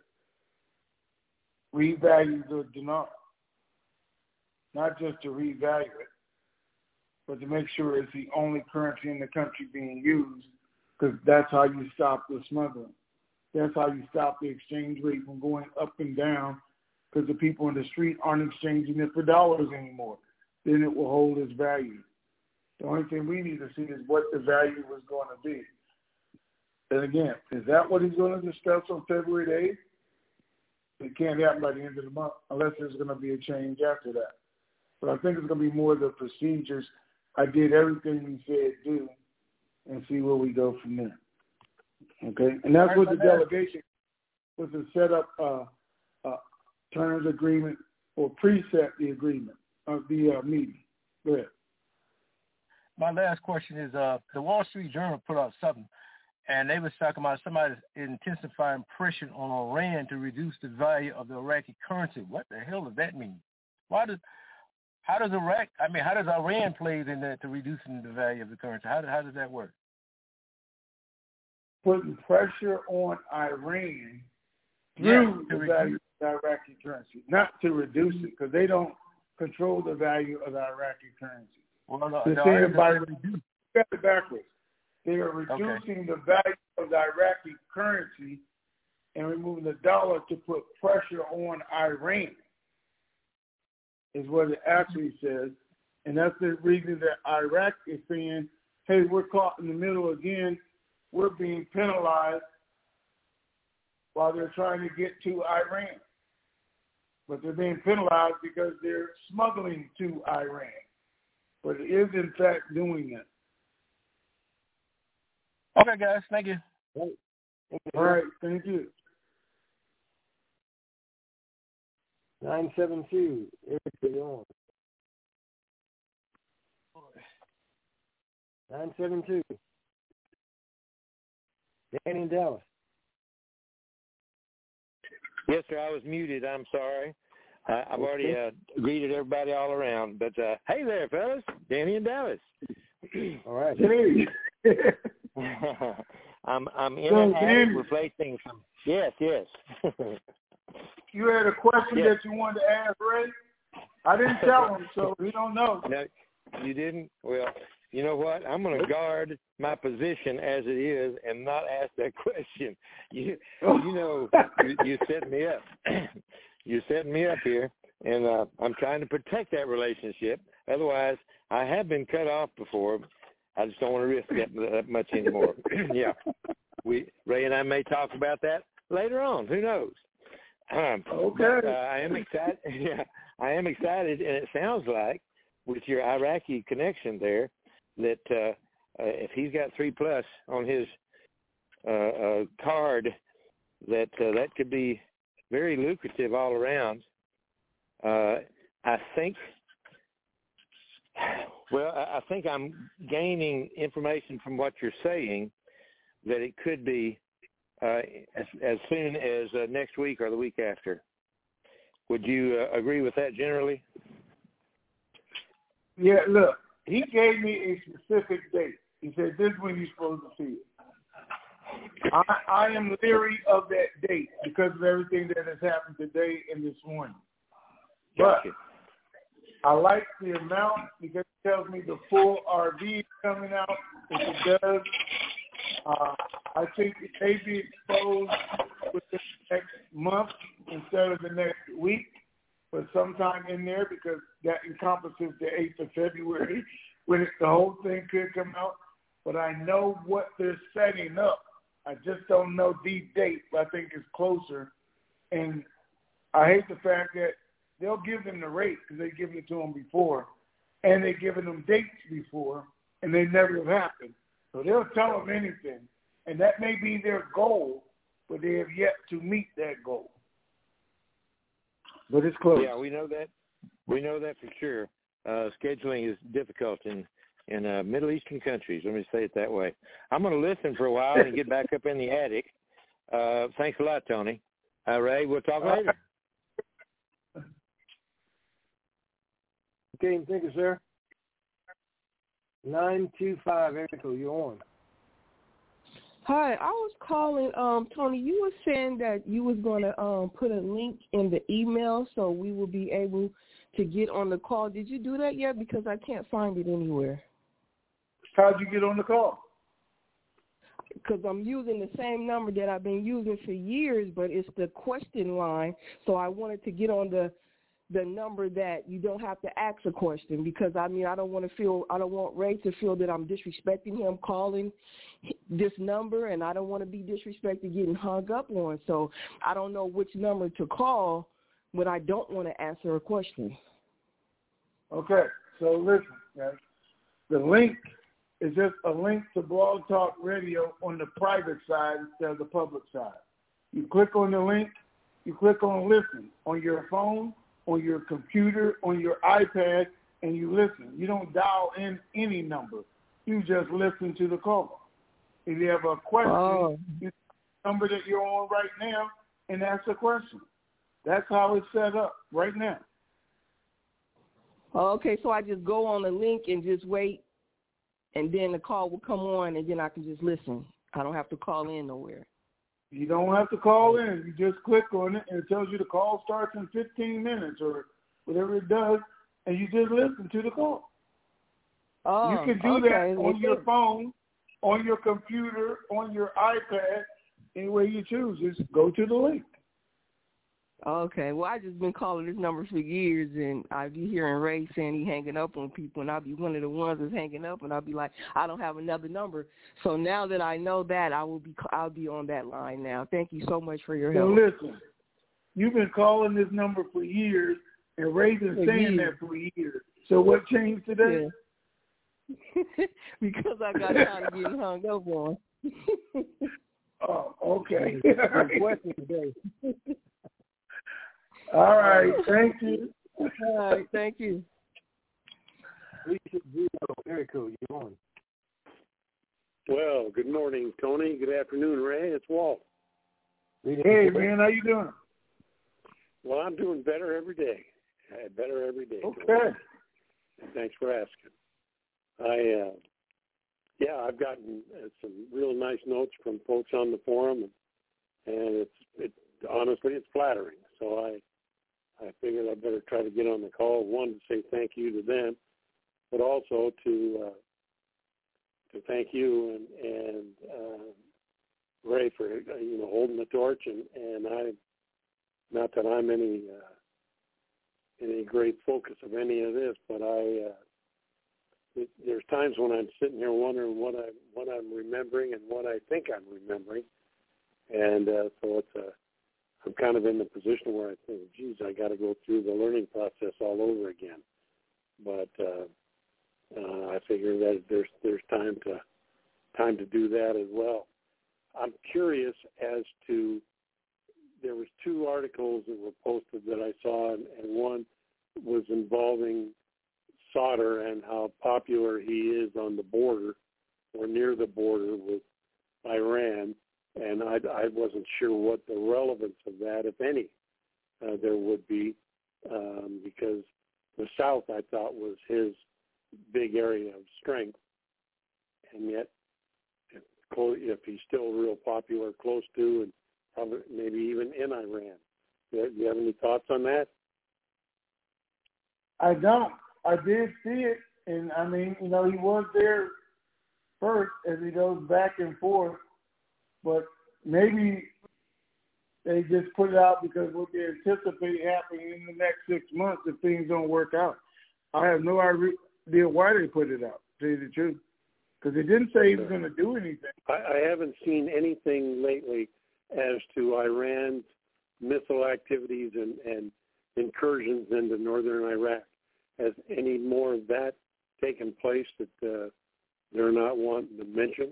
revalue the dinar. Not just to revalue it, but to make sure it's the only currency in the country being used, because that's how you stop the smuggling. That's how you stop the exchange rate from going up and down, because the people in the street aren't exchanging it for dollars anymore. Then it will hold its value. The only thing we need to see is what the value was going to be. And again, is that what he's going to discuss on February the eighth? It can't happen by the end of the month unless there's going to be a change after that. But I think it's going to be more of the procedures. I did everything he said do and see where we go from there. Okay? And that's what the delegation was, to set up uh, uh, terms agreement or preset the agreement of the uh, meeting. Go ahead. My last question is, uh, the Wall Street Journal put out something, and they was talking about somebody intensifying pressure on Iran to reduce the value of the Iraqi currency. What the hell does that mean? Why does, how does Iraq, I mean, how does Iran play in that to reducing the value of the currency? How, how does that work? Putting pressure on Iran through yeah, the value of the Iraqi currency, not to reduce it, because they don't, control the value of the Iraqi currency. Well, no, They're no, saying I by reducing, got it backwards. They are reducing okay. the value of the Iraqi currency and removing the dollar to put pressure on Iran, is what it actually says. And that's the reason that Iraq is saying, hey, we're caught in the middle again. We're being penalized while they're trying to get to Iran. But they're being penalized because they're smuggling to Iran. But it is, in fact, doing that. Okay, guys. Thank you. All right. Thank you. nine seven two. Eric, you're on. nine seven two. Danny in Dallas. Yes, sir. I was muted. I'm sorry. Uh, I've already uh, greeted everybody all around. But uh, hey there, fellas. Danny in Dallas. All right. Hey. I'm I'm in So, and out Danny, replacing some. Yes, yes. you had a question yes. that you wanted to ask Ray? I didn't tell him, so he don't know. No, you didn't? Well, you know what? I'm going to guard my position as it is and not ask that question. You, you know, you, you set me up. You set me up here, and uh, I'm trying to protect that relationship. Otherwise, I have been cut off before. I just don't want to risk that, that much anymore. Yeah, we Ray and I may talk about that later on. Who knows? Um, okay. But, uh, I am excited. Yeah, I am excited, and it sounds like with your Iraqi connection there, that uh, uh, if he's got three plus on his uh, uh, card, that uh, that could be very lucrative all around. Uh, I think, well, I, I think I'm gaining information from what you're saying that it could be uh, as, as soon as uh, next week or the week after. Would you uh, agree with that generally? Yeah, look, he gave me a specific date. He said, this is when you're supposed to see it. I, I am leery of that date because of everything that has happened today and this morning. Gotcha. But I like the amount because it tells me the full R V is coming out. If it does, uh, I think it may be exposed within the next month instead of the next week, but sometime in there because that encompasses the eighth of February when it, the whole thing could come out. But I know what they're setting up. I just don't know the date, but I think it's closer. And I hate the fact that they'll give them the rate because they've given it to them before, and they've given them dates before, and they never have happened. So they'll tell them anything, and that may be their goal, but they have yet to meet that goal. But it's close. Yeah, we know that. We know that for sure. Uh, scheduling is difficult in in uh, Middle Eastern countries. Let me say it that way. I'm going to listen for a while and get back up in the attic. Uh, thanks a lot, Tony. Uh, Ray, we'll talk later. Okay, thank you, sir. nine two five, Erico, you're on. Hi, I was calling, um, Tony, you were saying that you was going to um, put a link in the email so we will be able to get on the call. Did you do that yet? Because I can't find it anywhere. How'd you get on the call? Because I'm using the same number that I've been using for years, but it's the question line. So I wanted to get on the the number that you don't have to ask a question because, I mean, I don't want to feel, I don't want Ray to feel that I'm disrespecting him calling this number, and I don't want to be disrespected getting hung up on. So I don't know which number to call when I don't want to answer a question. Okay, so listen, guys. The link is just a link to Blog Talk Radio on the private side instead of the public side. You click on the link, you click on listen on your phone, on your computer, on your iPad, and you listen. You don't dial in any number. You just listen to the call. If you have a question, oh. you the number that you're on right now and ask a question. That's how it's set up right now. Okay, so I just go on the link and just wait, and then the call will come on, and then I can just listen. I don't have to call in nowhere. You don't have to call in. You just click on it, and it tells you the call starts in fifteen minutes or whatever it does, and you just listen to the call. Oh, you can do okay. that on your phone, on your computer, on your iPad, any way you choose. Just go to the link. Okay. Well, I just been calling this number for years, and I be hearing Ray saying he hanging up on people, and I'll be one of the ones that's hanging up, and I'll be like, I don't have another number. So now that I know that, I will be I'll be on that line now. Thank you so much for your help. So listen, you've been calling this number for years, and Ray's been saying years. that for years. So what changed today? Yeah. Because I got tired of getting hung up on. Oh, okay. Question today. All right, thank you. All right, thank you. Very cool. You're on. Well, good morning, Tony. Good afternoon, Ray. It's Walt. Hey, man, how you doing? Well, I'm doing better every day. Uh, better every day. Okay. Tony. Thanks for asking. I, uh, yeah, I've gotten uh, some real nice notes from folks on the forum, and, and it's, it, honestly, it's flattering. So I, I figured I better try to get on the call. One, to say thank you to them, but also to uh, to thank you and, and uh, Ray for uh, you know holding the torch. And, and I, not that I'm any uh, any great focus of any of this, but I. Uh, it, there's times when I'm sitting here wondering what I what I'm remembering and what I think I'm remembering, and uh, so it's a. I'm kind of in the position where I think, geez, I got to go through the learning process all over again. But uh, uh, I figure that there's there's time to time to do that as well. I'm curious as to there was two articles that were posted that I saw, and, and one was involving Sauter and how popular he is on the border or near the border with Iran. And I, I wasn't sure what the relevance of that, if any, uh, there would be, um, because the South, I thought, was his big area of strength. And yet, if, if he's still real popular close to and probably maybe even in Iran. Do you have any thoughts on that? I don't. I did see it, and, I mean, you know, he was there first as he goes back and forth. But maybe they just put it out because what they anticipate happening in the next six months if things don't work out. I have no idea why they put it out, to tell you the truth, because they didn't say he was going to do anything. I, I haven't seen anything lately as to Iran's missile activities and, and incursions into northern Iraq. Has any more of that taken place that uh, they're not wanting to mention?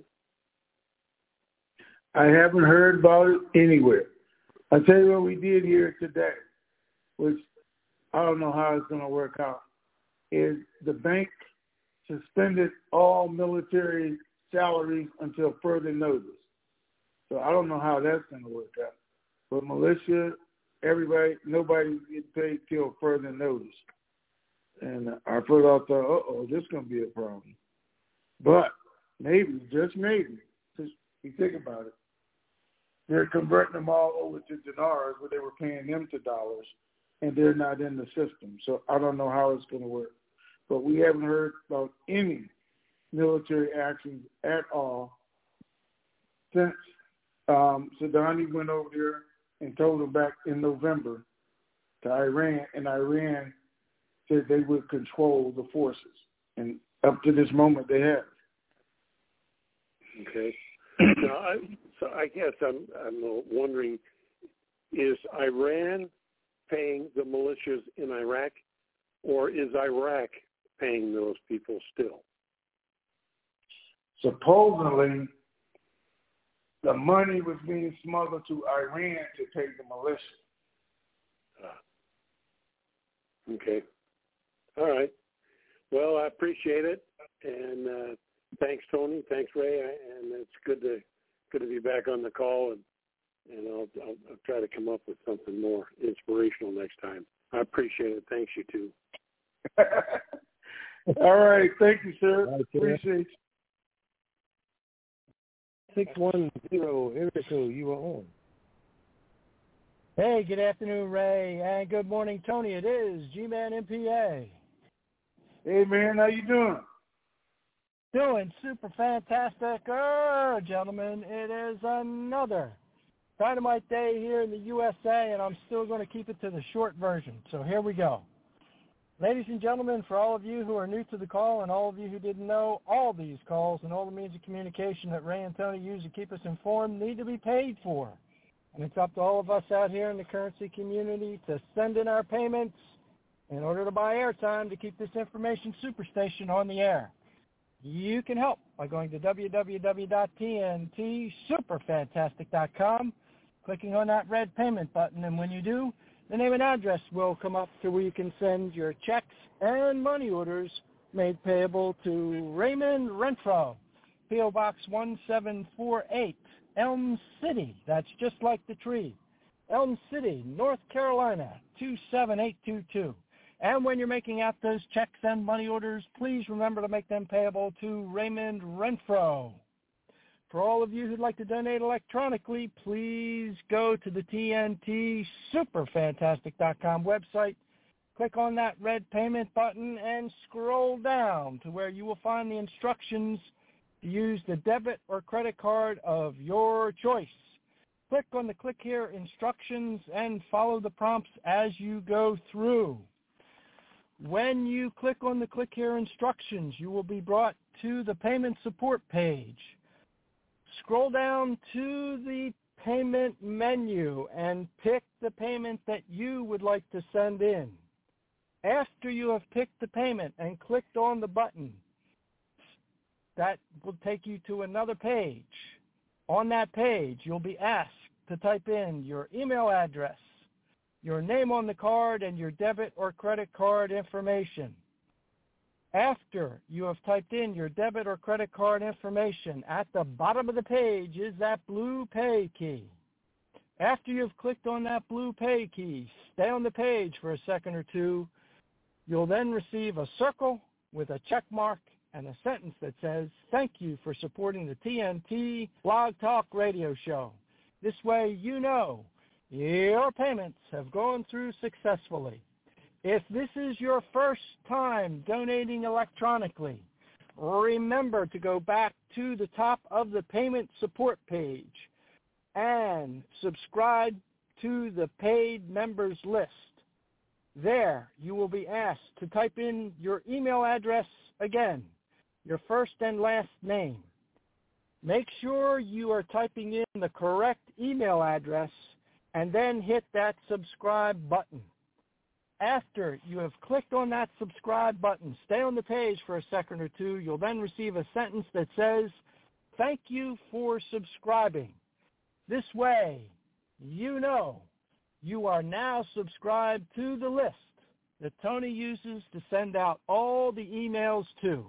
I haven't heard about it anywhere. I'll tell you what we did here today, which I don't know how it's going to work out, is the bank suspended all military salaries until further notice. So I don't know how that's going to work out. But militia, everybody, nobody gets paid till further notice. And I put out there, uh-oh, this is going to be a problem. But maybe, just maybe, just you think about it, they're converting them all over to dinars where they were paying them to dollars, and they're not in the system. So I don't know how it's going to work. But we haven't heard about any military actions at all since um, Sadani went over there and told them back in November to Iran, and Iran said they would control the forces. And up to this moment, they have. Okay. Now, I, so I guess I'm, I'm wondering, is Iran paying the militias in Iraq, or is Iraq paying those people still? Supposedly, the money was being smuggled to Iran to pay the militia. Uh, okay. All right. Well, I appreciate it, and uh, thanks, Tony. Thanks, Ray. I, and it's good to good to be back on the call, and and I'll, I'll, I'll try to come up with something more inspirational next time. I appreciate it. Thanks, you too. All right. Thank you, sir. Right, appreciate you. six one zero, Erico, you are on. Hey, good afternoon, Ray, and good morning, Tony. It is G-Man M P A. Hey, man, how you doing? Doing super fantastic. Oh, gentlemen, it is another Dynamite Day here in the U S A, and I'm still going to keep it to the short version. So here we go. Ladies and gentlemen, for all of you who are new to the call and all of you who didn't know, all these calls and all the means of communication that Ray and Tony use to keep us informed need to be paid for. And it's up to all of us out here in the currency community to send in our payments in order to buy airtime to keep this information superstation on the air. You can help by going to w w w dot t n t super fantastic dot com, clicking on that red payment button, and when you do, the name and address will come up to where you can send your checks and money orders made payable to Raymond Renfro, P O. Box one seven four eight, Elm City, that's just like the tree, Elm City, North Carolina, two seven eight two two. And when you're making out those checks and money orders, please remember to make them payable to Raymond Renfro. For all of you who'd like to donate electronically, please go to the T N T super fantastic dot com website, click on that red payment button, and scroll down to where you will find the instructions to use the debit or credit card of your choice. Click on the Click Here instructions and follow the prompts as you go through. When you click on the Click Here instructions, you will be brought to the payment support page. Scroll down to the payment menu and pick the payment that you would like to send in. After you have picked the payment and clicked on the button, that will take you to another page. On that page, you'll be asked to type in your email address, your name on the card, and your debit or credit card information. After you have typed in your debit or credit card information, at the bottom of the page is that blue pay key. After you've clicked on that blue pay key, stay on the page for a second or two. You'll then receive a circle with a check mark and a sentence that says, "Thank you for supporting the T N T Blog Talk Radio Show." This way you know your payments have gone through successfully. If this is your first time donating electronically, remember to go back to the top of the payment support page and subscribe to the paid members list. There, you will be asked to type in your email address again, your first and last name. Make sure you are typing in the correct email address and then hit that subscribe button. After you have clicked on that subscribe button, stay on the page for a second or two. You'll then receive a sentence that says, "Thank you for subscribing." This way, you know you are now subscribed to the list that Tony uses to send out all the emails to.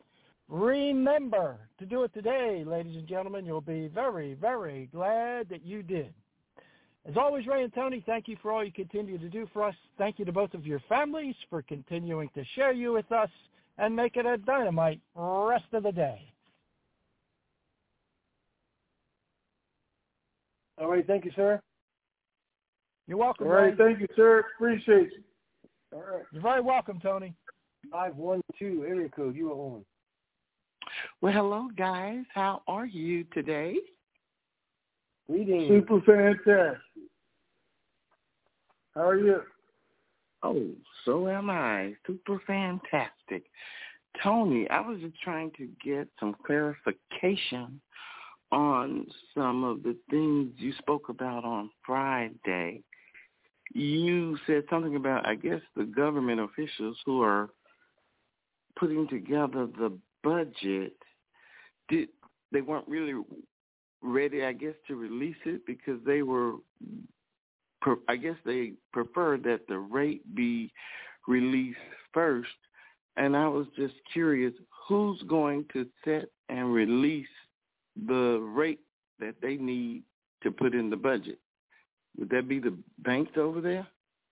Remember to do it today, ladies and gentlemen. You'll be very, very glad that you did. As always, Ray and Tony, thank you for all you continue to do for us. Thank you to both of your families for continuing to share you with us, and make it a dynamite rest of the day. All right, thank you, sir. You're welcome. All right, Ray. thank you, sir. Appreciate you. All right. You're very welcome, Tony. five one two area code, you are on. Well, hello, guys. How are you today? Greetings. Super fantastic. How are you? Oh, so am I. Super fantastic. Tony, I was just trying to get some clarification on some of the things you spoke about on Friday. You said something about, I guess, the government officials who are putting together the budget. Did they weren't really ready, I guess, to release it because they were, I guess they preferred that the rate be released first. And I was just curious, who's going to set and release the rate that they need to put in the budget? Would that be the banks over there?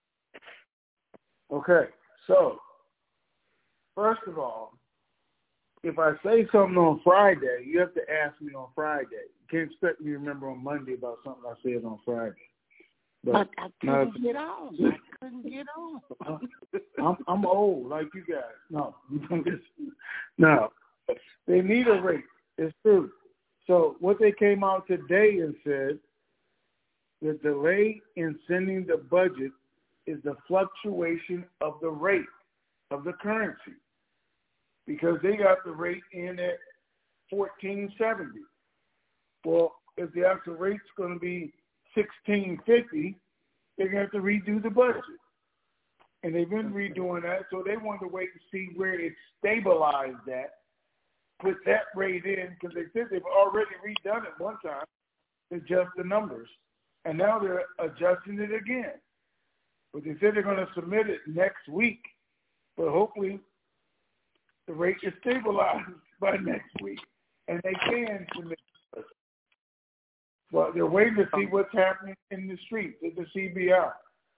Okay, so first of all, if I say something on Friday, you have to ask me on Friday. You can't expect me to remember on Monday about something I said on Friday. But, but I couldn't no, get on. I couldn't get on. I'm I'm old like you guys. No, no, they need a rate. It's true. So what they came out today and said, the delay in sending the budget is the fluctuation of the rate of the currency, because they got the rate in at fourteen seventy. Well, if the actual rate's going to be sixteen fifty, they're going to have to redo the budget. And they've been redoing that, so they want to wait and see where it's stabilized at, put that rate in, because they said they've already redone it one time, adjust the numbers. And now they're adjusting it again. But they said they're going to submit it next week, but hopefully the rate is stabilized by next week, and they can submit it. But they're waiting to see what's happening in the streets at the C B I.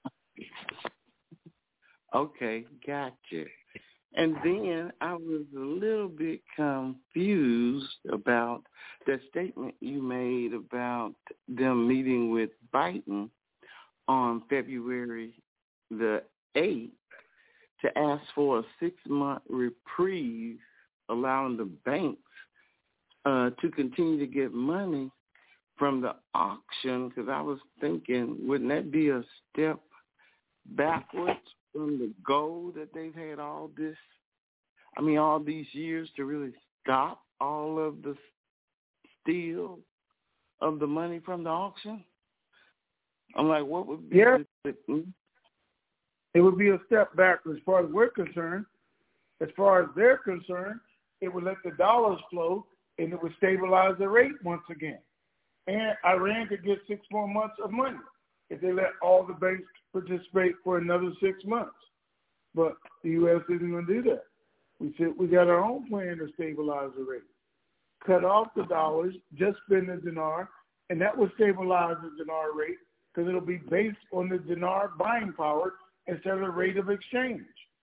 Okay, gotcha. And then I was a little bit confused about the statement you made about them meeting with Biden on February the eighth to ask for a six-month reprieve, allowing the banks uh, to continue to get money from the auction, because I was thinking, wouldn't that be a step backwards from the goal that they've had all this, I mean, all these years to really stop all of the steal of the money from the auction? I'm like, what would be yeah. the, the, it would be a step back as far as we're concerned. As far as they're concerned, it would let the dollars flow, and it would stabilize the rate once again. And Iran could get six more months of money if they let all the banks participate for another six months. But the U S isn't going to do that. We said we got our own plan to stabilize the rate. Cut off the dollars, just spend the dinar, and that will stabilize the dinar rate, because it'll be based on the dinar buying power instead of the rate of exchange.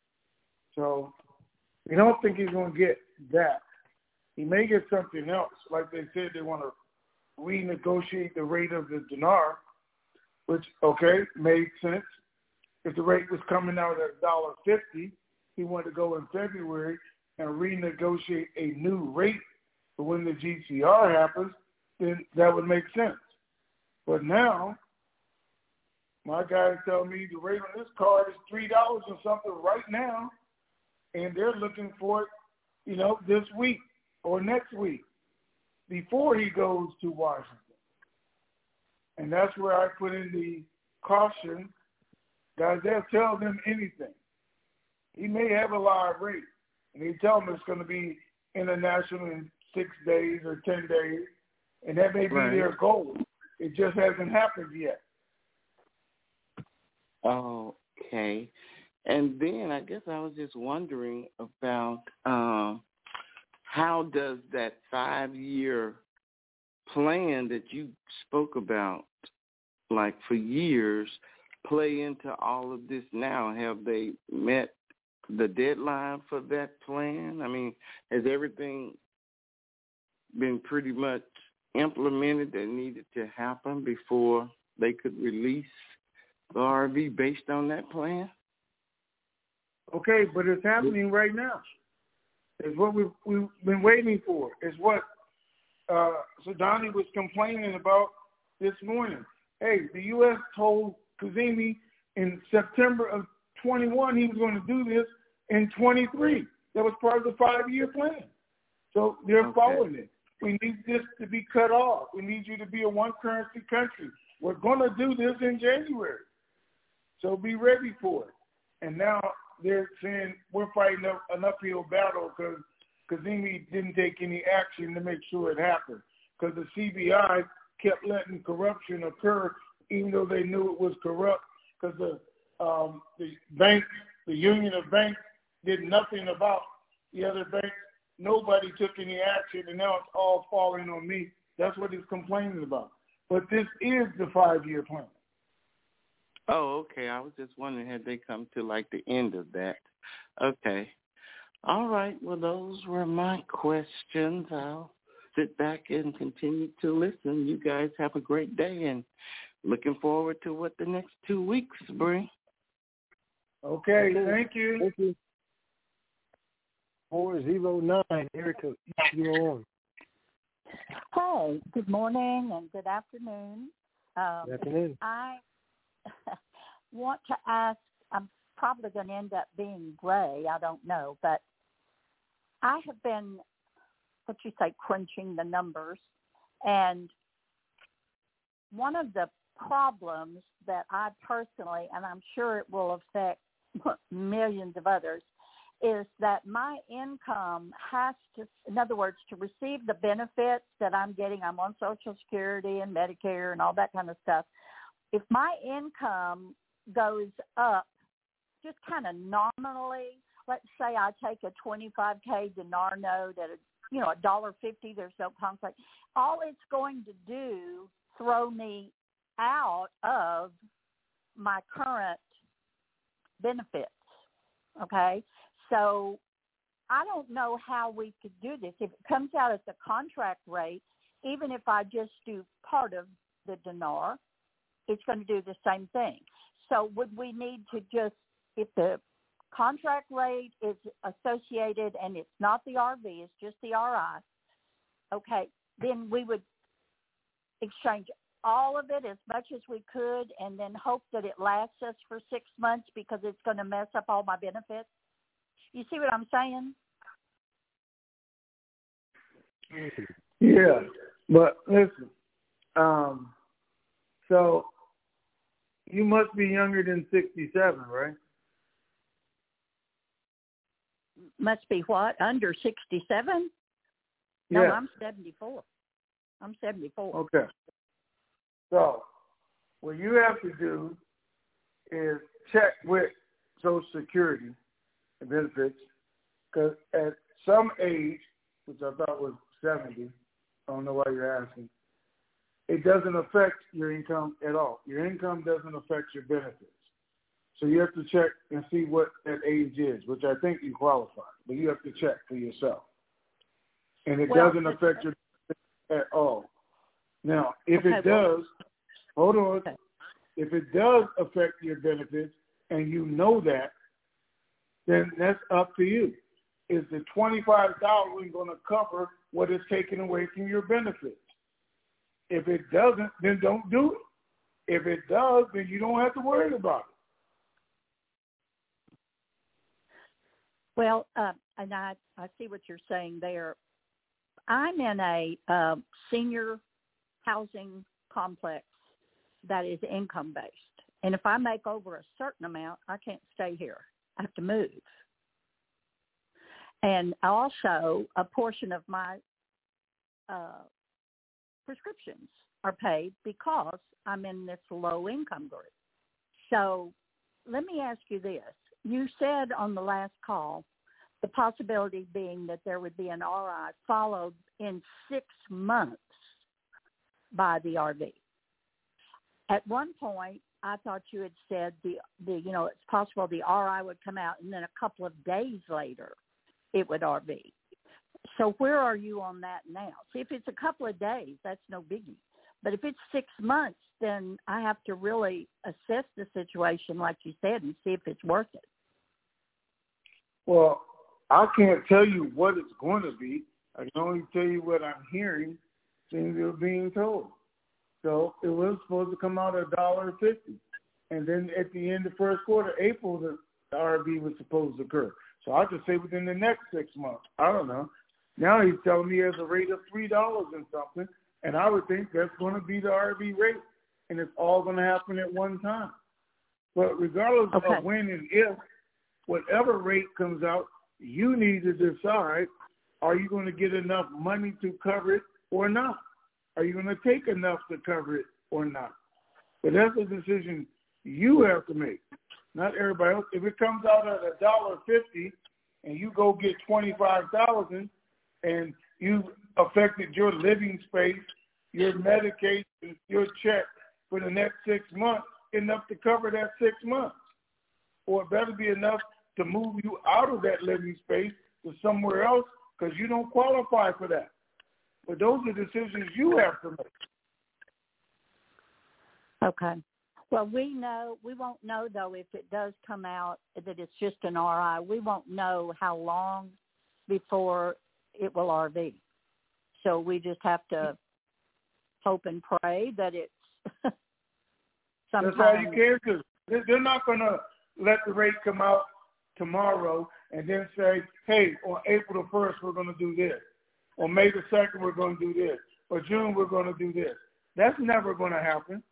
So we don't think he's going to get that. He may get something else. Like they said, they want to renegotiate the rate of the dinar, which, okay, made sense. If the rate was coming out at one dollar fifty, he wanted to go in February and renegotiate a new rate for when the G C R happens, then that would make sense. But now, my guys tell me the rate on this card is three dollars or something right now, and they're looking for it, you know, this week or next week before he goes to Washington. And that's where I put in the caution. Guys, they'll tell them anything. He may have a live rate, and they tell them it's going to be international in six days or ten days, and that may be right. Their goal. It just hasn't happened yet. Okay. And then I guess I was just wondering about um, how does that five-year plan that you spoke about, like for years, play into all of this now? Have they met the deadline for that plan? I mean, has everything been pretty much implemented that needed to happen before they could release the R V based on that plan? Okay, but it's happening right now. It's what we've, we've been waiting for. It's what uh, Sadani was complaining about this morning. Hey, the U S told Kazemi in September of twenty-one he was going to do this in twenty-three. That was part of the five-year plan. So they're okay. Following it. We need this to be cut off. We need you to be a one-currency country. We're going to do this in January. So be ready for it. And now they're saying we're fighting an uphill battle because Kazemi didn't take any action to make sure it happened. Because the C B I kept letting corruption occur even though they knew it was corrupt, because the um, the bank, the union of banks, did nothing about the other banks. Nobody took any action, and now it's all falling on me. That's what he's complaining about. But this is the five-year plan. Oh, okay. I was just wondering, had they come to, like, the end of that? Okay. All right. Well, those were my questions. I'll sit back and continue to listen. You guys have a great day, and looking forward to what the next two weeks bring. Okay, thank you. Thank you. four zero nine, Erica, you're on. Hey, good morning and good afternoon. Um, Good afternoon. I want to ask, I'm probably going to end up being gray, I don't know, but I have been, what you say, crunching the numbers, and one of the problems that I personally, and I'm sure it will affect millions of others, is that my income has to, in other words, to receive the benefits that I'm getting, I'm on Social Security and Medicare and all that kind of stuff. If my income goes up just kind of nominally, let's say I take a twenty-five K dinar note at a, you know, a dollar fifty, there's no conflict. All it's going to do, throw me out of my current benefits, okay? So I don't know how we could do this. If it comes out at the contract rate, even if I just do part of the dinar, it's going to do the same thing. So would we need to just, if the contract rate is associated and it's not the R V, it's just the R I, okay, then we would exchange all of it as much as we could and then hope that it lasts us for six months because it's going to mess up all my benefits? You see what I'm saying? Yeah, but listen, um, so you must be younger than sixty-seven, right? Must be what? Under sixty-seven? No, Yeah. I'm seventy-four. I'm seventy-four. Okay. So what you have to do is check with Social Security and benefits, because at some age, which I thought was seventy, I don't know why you're asking, it doesn't affect your income at all. Your income doesn't affect your benefits. So you have to check and see what that age is, which I think you qualify, but you have to check for yourself. And it well, doesn't affect your benefits at all. Now, if okay, it does, well, hold on, okay. If it does affect your benefits and you know that, then that's up to you. Is the twenty-five dollars going to cover what is taken away from your benefits? If it doesn't, then don't do it. If it does, then you don't have to worry about it. Well, uh, and I, I see what you're saying there. I'm in a uh, senior housing complex that is income-based. And if I make over a certain amount, I can't stay here. I have to move. And also, a portion of my uh, prescriptions are paid because I'm in this low-income group. So let me ask you this. You said on the last call the possibility being that there would be an R I followed in six months by the R V. At one point, I thought you had said the, the you know, it's possible the R I would come out and then a couple of days later it would R V. So where are you on that now? See, if it's a couple of days, that's no biggie. But if it's six months, then I have to really assess the situation, like you said, and see if it's worth it. Well, I can't tell you what it's going to be. I can only tell you what I'm hearing, things that are being told. So it was supposed to come out at a dollar fifty. And then at the end of the first quarter, April, the R V was supposed to occur. So I could say within the next six months. I don't know. Now he's telling me there's a rate of three dollars and something, and I would think that's going to be the R V rate, and it's all going to happen at one time. But regardless okay. of when and if, whatever rate comes out, you need to decide, are you going to get enough money to cover it or not? Are you going to take enough to cover it or not? But that's a decision you have to make, not everybody else. If it comes out at a dollar fifty and you go get twenty-five thousand and you've affected your living space, your medication, your check for the next six months, enough to cover that six months. Or it better be enough to move you out of that living space to somewhere else because you don't qualify for that. But those are decisions you have to make. Okay. Well, we know, we won't know, though, if it does come out that it's just an R I. We won't know how long before it will R V. So we just have to hope and pray that it's sometime. That's all you can do. They're not going to let the rate come out tomorrow and then say, hey, on April the first, we're going to do this. On May the second, we're going to do this. Or June, we're going to do this. That's never going to happen.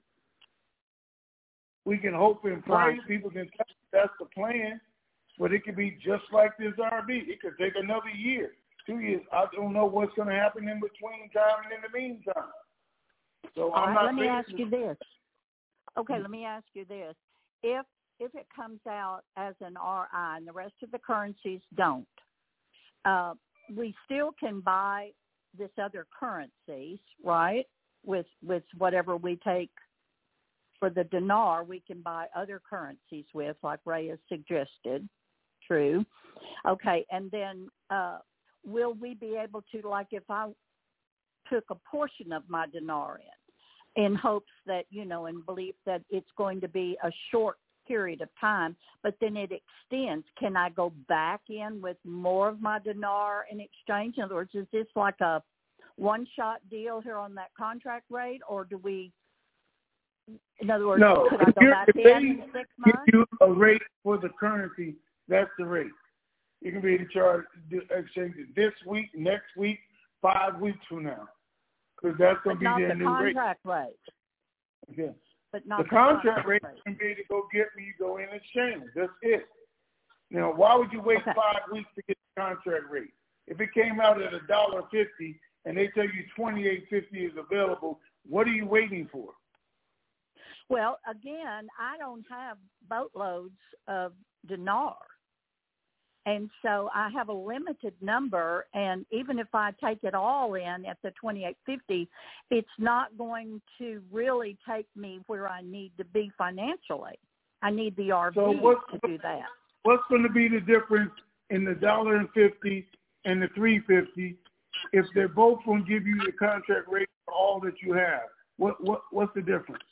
We can hope and pray. Right. People can tell that's the plan. But it could be just like this R V. It could take another year, two years. I don't know what's going to happen in between time and in the meantime. So All I'm right, not let me facing... ask you this. Okay, let me ask you this. If if it comes out as an R I and the rest of the currencies don't, uh, we still can buy this other currencies, right? With with whatever we take for the dinar, we can buy other currencies with, like Ray has suggested. True. Okay, and then uh, will we be able to, like if I took a portion of my dinar in, in hopes that, you know, in belief that it's going to be a short period of time, but then it extends, can I go back in with more of my dinar in exchange? In other words, is this like a one-shot deal here on that contract rate, or do we, in other words, no, could I go back if in they in six months? give you a rate for the currency, that's the rate. You can be in charge exchange it this week, next week, five weeks from now, because that's going to be their new rate. Not the contract rate. Okay. But not the, the contract, contract rate rate can be to go get me, go in exchange. That's it. Now, why would you wait okay. five weeks to get the contract rate? If it came out at a dollar fifty and they tell you twenty-eight fifty is available, what are you waiting for? Well, again, I don't have boatloads of dinar. And so I have a limited number, and even if I take it all in at the twenty-eight fifty, it's not going to really take me where I need to be financially. I need the R V so what's, to do that. What's going to be the difference in the dollar and fifty and the three fifty if they're both going to give you the contract rate for all that you have? What what what's the difference?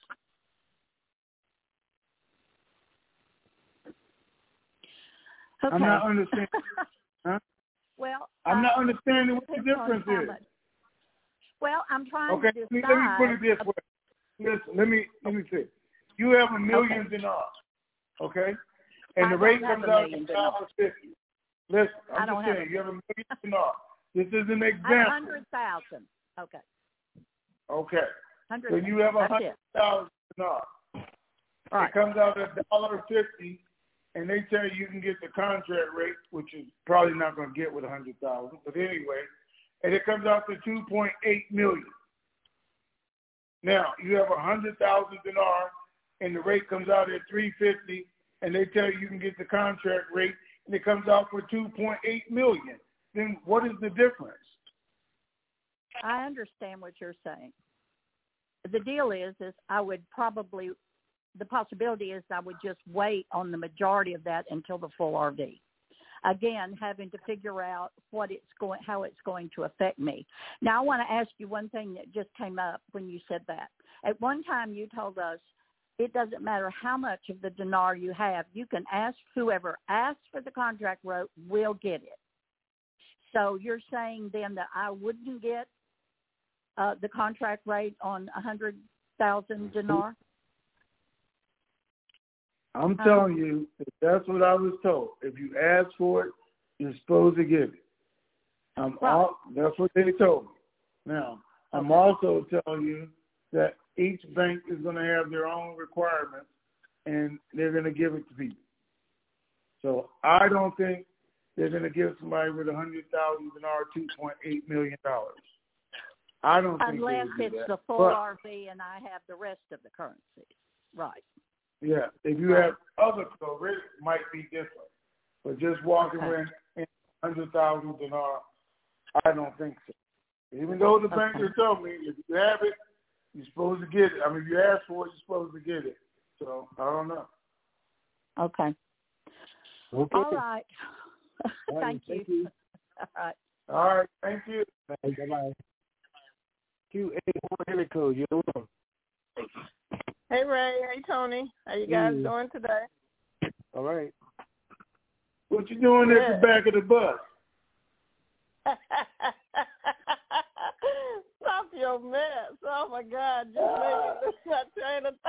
Okay. I'm not understanding. Huh? Well, I'm uh, not understanding what the difference is. Much. Well, I'm trying okay, to decide. let me, let me put it this way. Listen, let me let me see. You have a million okay. dinars, okay, and I the rate don't have comes a out million to one dollar fifty. Listen, I I'm don't just have saying, a you have a million dinars. This is an I have example. a hundred thousand. Okay. Okay. Hundred. So you have a That's hundred thousand dinars. Right. It comes out at a dollar fifty. And they tell you you can get the contract rate, which is probably not going to get with a hundred thousand, but anyway, and it comes out to two point eight million. Now you have a hundred thousand dinar, and the rate comes out at three fifty, and they tell you you can get the contract rate, and it comes out for two point eight million. Then what is the difference? I understand what you're saying. The deal is, is I would probably. The possibility is I would just wait on the majority of that until the full R V. Again, having to figure out what it's going, how it's going to affect me. Now, I want to ask you one thing that just came up when you said that. At one time, you told us it doesn't matter how much of the dinar you have. You can ask whoever asks for the contract rate will get it. So you're saying then that I wouldn't get uh, the contract rate on a hundred thousand dinar? I'm telling you, that's what I was told. If you ask for it, you're supposed to get it. I'm right. all, that's what they told me. Now, I'm also telling you that each bank is going to have their own requirements, and they're going to give it to people. So I don't think they're going to give somebody with one hundred thousand dinar two point eight million dollars. I don't think Unless they would do it's that. the full but, R V and I have the rest of the currencies. Right. Yeah, if you have other covers, it might be different. But just walking okay. around in one hundred thousand dinar, I don't think so. Even though the okay. banker told me, if you have it, you're supposed to get it. I mean, if you ask for it, you're supposed to get it. So, I don't know. Okay. Okay. All right. All right. Thank, Thank you. you. All right. All right. Thank you. Bye-bye. Q eight four area code, you're on. Hey, Ray. Hey, Tony. How you guys Mm. doing today? All right. What you doing Good. at the back of the bus? Stop your mess. Oh, my God. Just making this train of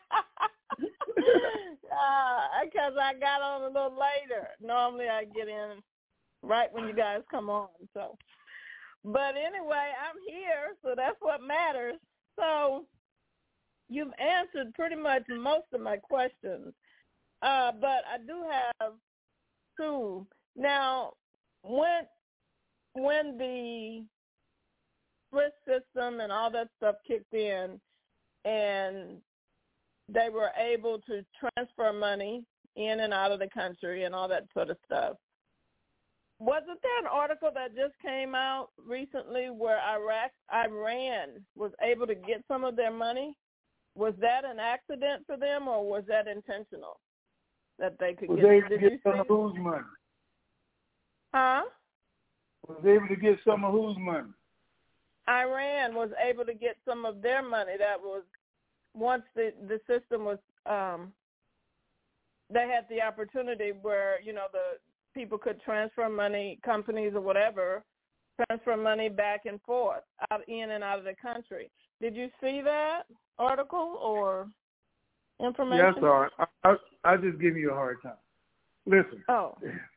Because uh, I got on a little later. Normally I get in right when you guys come on. So, But anyway, I'm here, so that's what matters. So you've answered pretty much most of my questions. Uh, but I do have two. Now, when when the SWIFT system and all that stuff kicked in and they were able to transfer money in and out of the country and all that sort of stuff, wasn't there an article that just came out recently where Iraq, Iran was able to get some of their money? Was that an accident for them or was that intentional that they could was get? able Did to get you some see? of whose money? Huh? Was able to get some of whose money? Iran was able to get some of their money. That was once the, the system was, um, they had the opportunity where, you know, the people could transfer money, companies or whatever, transfer money back and forth, out in and out of the country. Did you see that article or information? Yeah, I saw it. I, I, I just give you a hard time. Listen. Oh.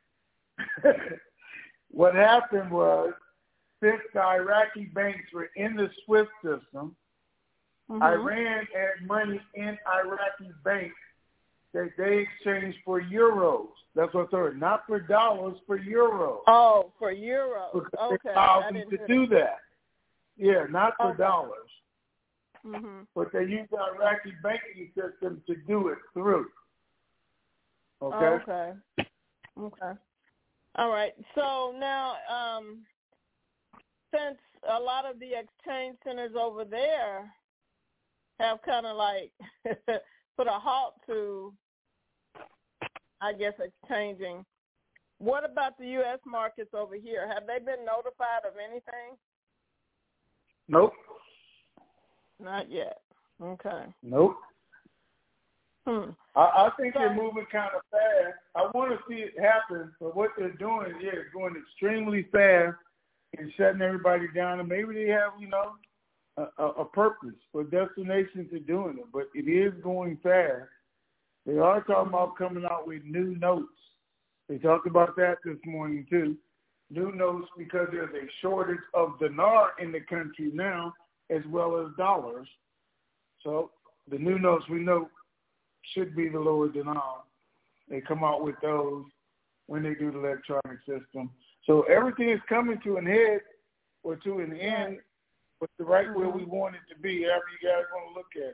What happened was, since the Iraqi banks were in the SWIFT system, mm-hmm. Iran had money in Iraqi banks that they exchanged for euros. That's what I heard. Not for dollars, for euros. Oh, for euros. Because okay. they allowed them to do that. Yeah, not for okay. dollars. Mm-hmm. But they used the Iraqi banking system to do it through. Okay? Okay. Okay. All right. So now, um, since a lot of the exchange centers over there have kind of like put a halt to, I guess, exchanging, what about the U S markets over here? Have they been notified of anything? Nope. Not yet. Okay. Nope. Hmm. I, I think they're moving kind of fast. I want to see it happen, but what they're doing yeah, is going extremely fast and shutting everybody down. And maybe they have, you know, a, a, a purpose or destination to doing it, but it is going fast. They are talking about coming out with new notes. They talked about that this morning too. New notes because there's a shortage of dinar in the country now as well as dollars. So the new notes we know should be the lower dinar. They come out with those when they do the electronic system. So everything is coming to an head or to an end, but the right where we want it to be, however you guys want to look at it.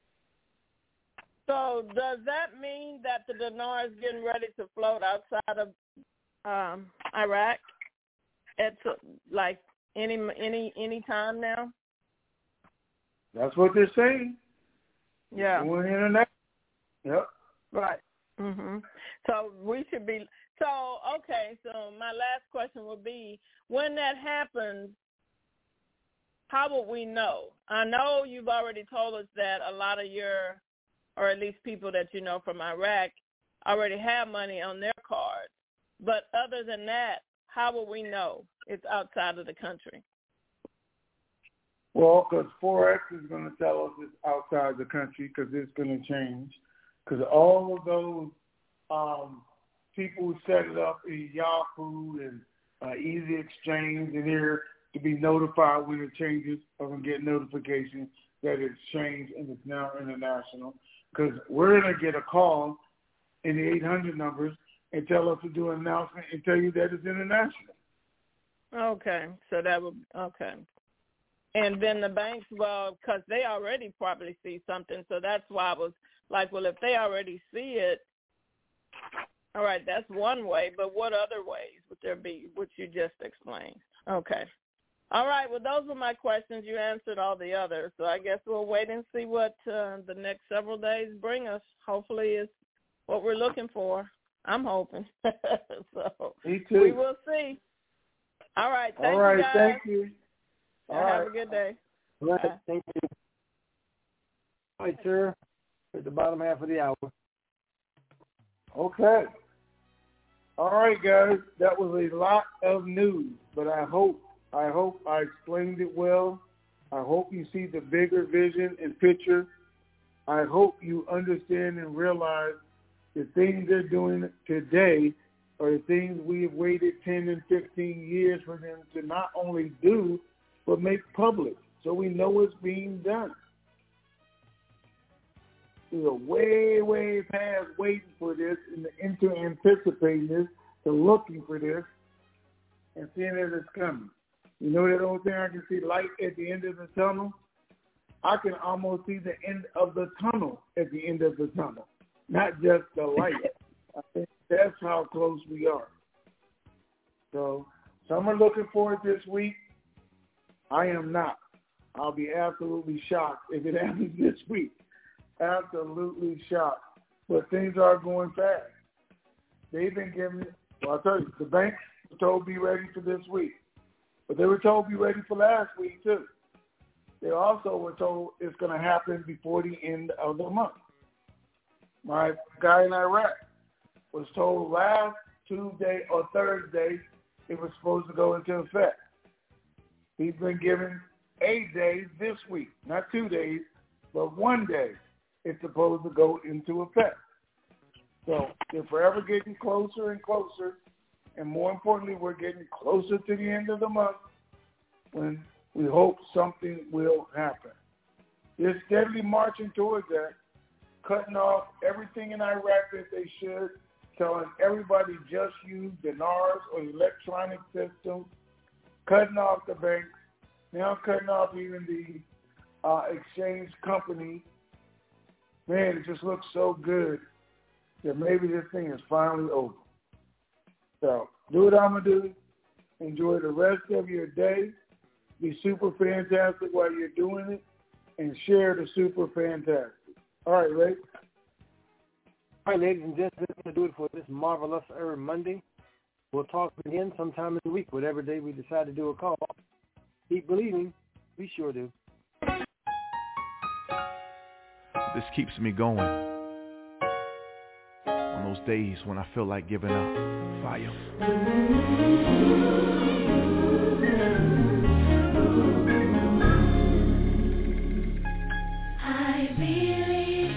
So does that mean that the dinar is getting ready to float outside of um, Iraq at like any any any time now? That's what they're saying. Yeah. Going international. Yep. Right. Mhm. So we should be. So okay. So my last question would be: when that happens, how will we know? I know you've already told us that a lot of your, or at least people that you know from Iraq, already have money on their cards. But other than that, how will we know it's outside of the country? Well, because Forex is going to tell us it's outside the country because it's going to change. Because all of those um, people who set it up in Yahoo and uh, Easy Exchange and here to be notified when it changes or going to get notification that it's changed and it's now international. Because we're going to get a call in the eight hundred numbers and tell us to do an announcement and tell you that it's international. Okay, so that would, okay. And then the banks, well, because they already probably see something, so that's why I was like, well, if they already see it, all right, that's one way, but what other ways would there be, which you just explained? Okay. All right, well, those were my questions. You answered all the others, so I guess we'll wait and see what uh, the next several days bring us. Hopefully it's what we're looking for. I'm hoping. So Me too. We will see. All right, thank all right, you guys. Thank you. All Have right. a good day. All right, Bye. thank you. All right, sir. at the bottom half of the hour. Okay. All right, guys. That was a lot of news, but I hope, I hope I explained it well. I hope you see the bigger vision and picture. I hope you understand and realize the things they're doing today are the things we have waited ten and fifteen years for them to not only do, but make public so we know it's being done. We are way, way past waiting for this and into anticipating this to looking for this and seeing that it's coming. You know that old thing, I can see light at the end of the tunnel? I can almost see the end of the tunnel at the end of the tunnel, not just the light. I think that's how close we are. So some are looking forward this week. I am not. I'll be absolutely shocked if it happens this week. Absolutely shocked. But things are going fast. They've been giving, well, I'll tell you, the banks were told be ready for this week. But they were told be ready for last week, too. They also were told it's going to happen before the end of the month. My guy in Iraq was told last Tuesday or Thursday it was supposed to go into effect. He's been given eight days this week, not two days, but one day it's supposed to go into effect. So they're forever getting closer and closer, and more importantly, we're getting closer to the end of the month when we hope something will happen. They're steadily marching towards that, cutting off everything in Iraq that they should, telling everybody just use dinars or electronic systems, cutting off the banks, now cutting off even the uh, exchange companies. Man, it just looks so good that maybe this thing is finally over. So do what I'm going to do. Enjoy the rest of your day. Be super fantastic while you're doing it, and share the super fantastic. All right, Ray. All right, ladies and gentlemen, that's going to do it for this Marvelous Herb Monday. We'll talk again sometime in the week, whatever day we decide to do a call. Keep believing. We sure do. This keeps me going on those days when I feel like giving up. Fire. I believe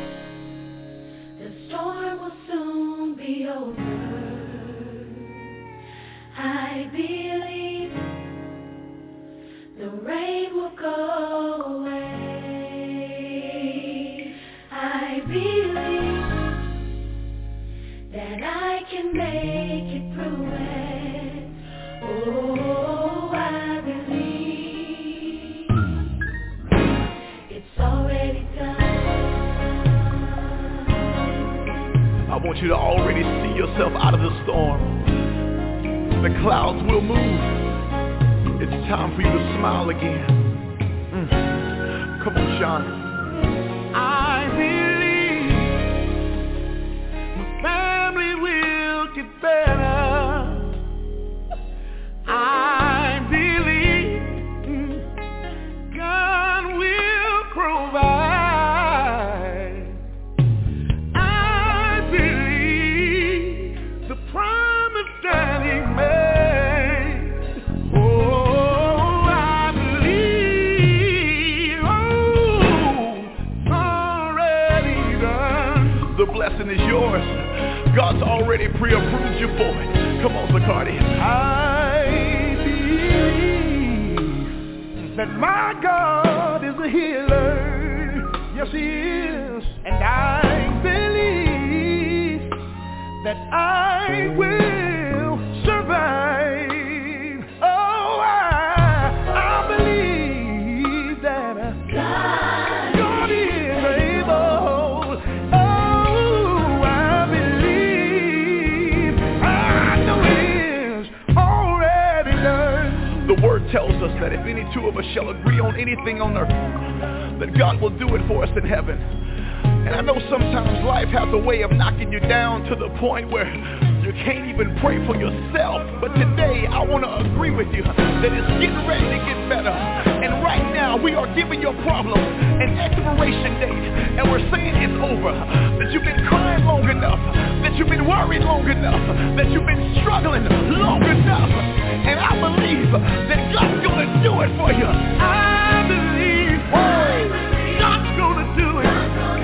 the storm will soon be over. I believe the rain will go away. I believe that I can make it through it. Oh, I believe it's already done. I want you to already see yourself out of the storm. The clouds will move. It's time for you to smile again. Mm. Come on, Sean. I believe my family will get better. I believe God will provide. I believe the promise that He made. Oh, I believe. Oh, already done. The blessing is yours. God's already pre-approved you for it. Come on, Zacardi. I believe that my God is a healer. Yes, He is. And I believe that I will survive. Oh, I, I believe that God, God is able. Oh, I believe. I know it is already done. The word tells us that if any two of us shall agree on anything on earth, that God will do it for us in heaven. And I know sometimes life has a way of knocking you down to the point where you can't even pray for yourself. But today, I want to agree with you that it's getting ready to get better. And right now, we are giving your problem an expiration date. And we're saying it's over. That you've been crying long enough. That you've been worried long enough. That you've been struggling long enough. And I believe that God's going to do it for you. I believe God's going to do it.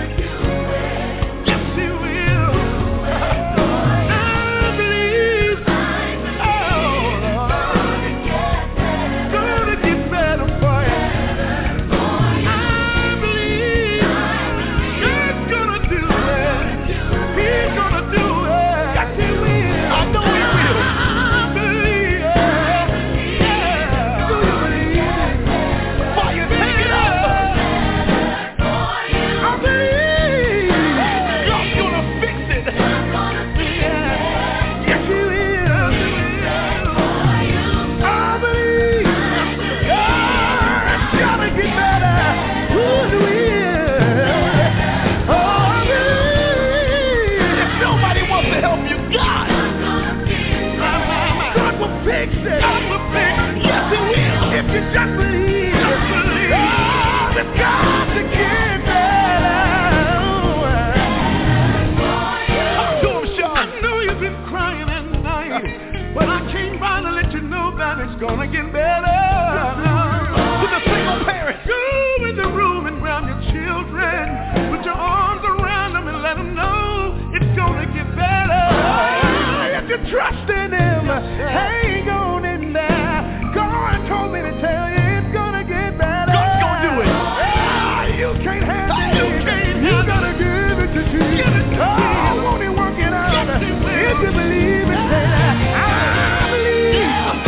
Gonna get better. To the single parents, go in the room and grab your children. Put your arms around them and let them know it's gonna get better. If you trust in Him, hang on in there. God told me to tell you it's gonna get better. God's gonna do it. Ah, you can't handle it. You can't. You gotta give it to Jesus. Oh, won't He work it out? Yes, He will. If you believe it, say that. I believe.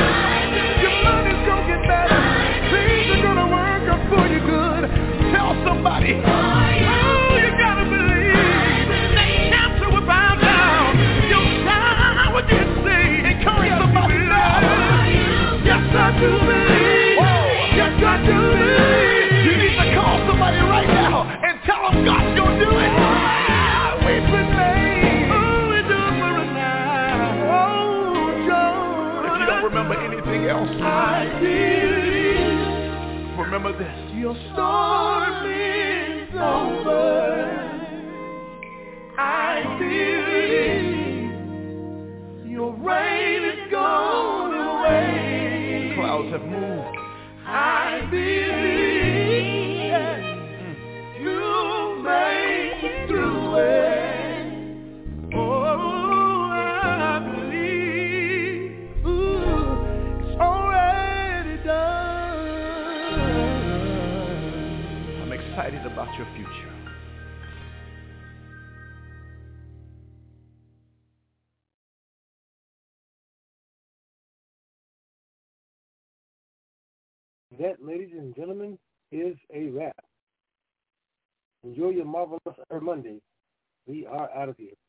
Tell somebody, oh, you gotta believe that cancer will bow down, your child will get saved. Encourage somebody now. Yes, I do believe. Yes, I do believe. You need to call somebody right now and tell them God's gonna do it. We've been made. Oh, we do it for a night. Oh, John. If you don't remember anything else, I believe. Remember this. Your storm is over. I believe your rain is gone away. Clouds have moved. I believe you make it through it. Oh, I believe ooh, it's already done. Excited about your future. That, ladies and gentlemen, is a wrap. Enjoy your marvelous Monday. We are out of here.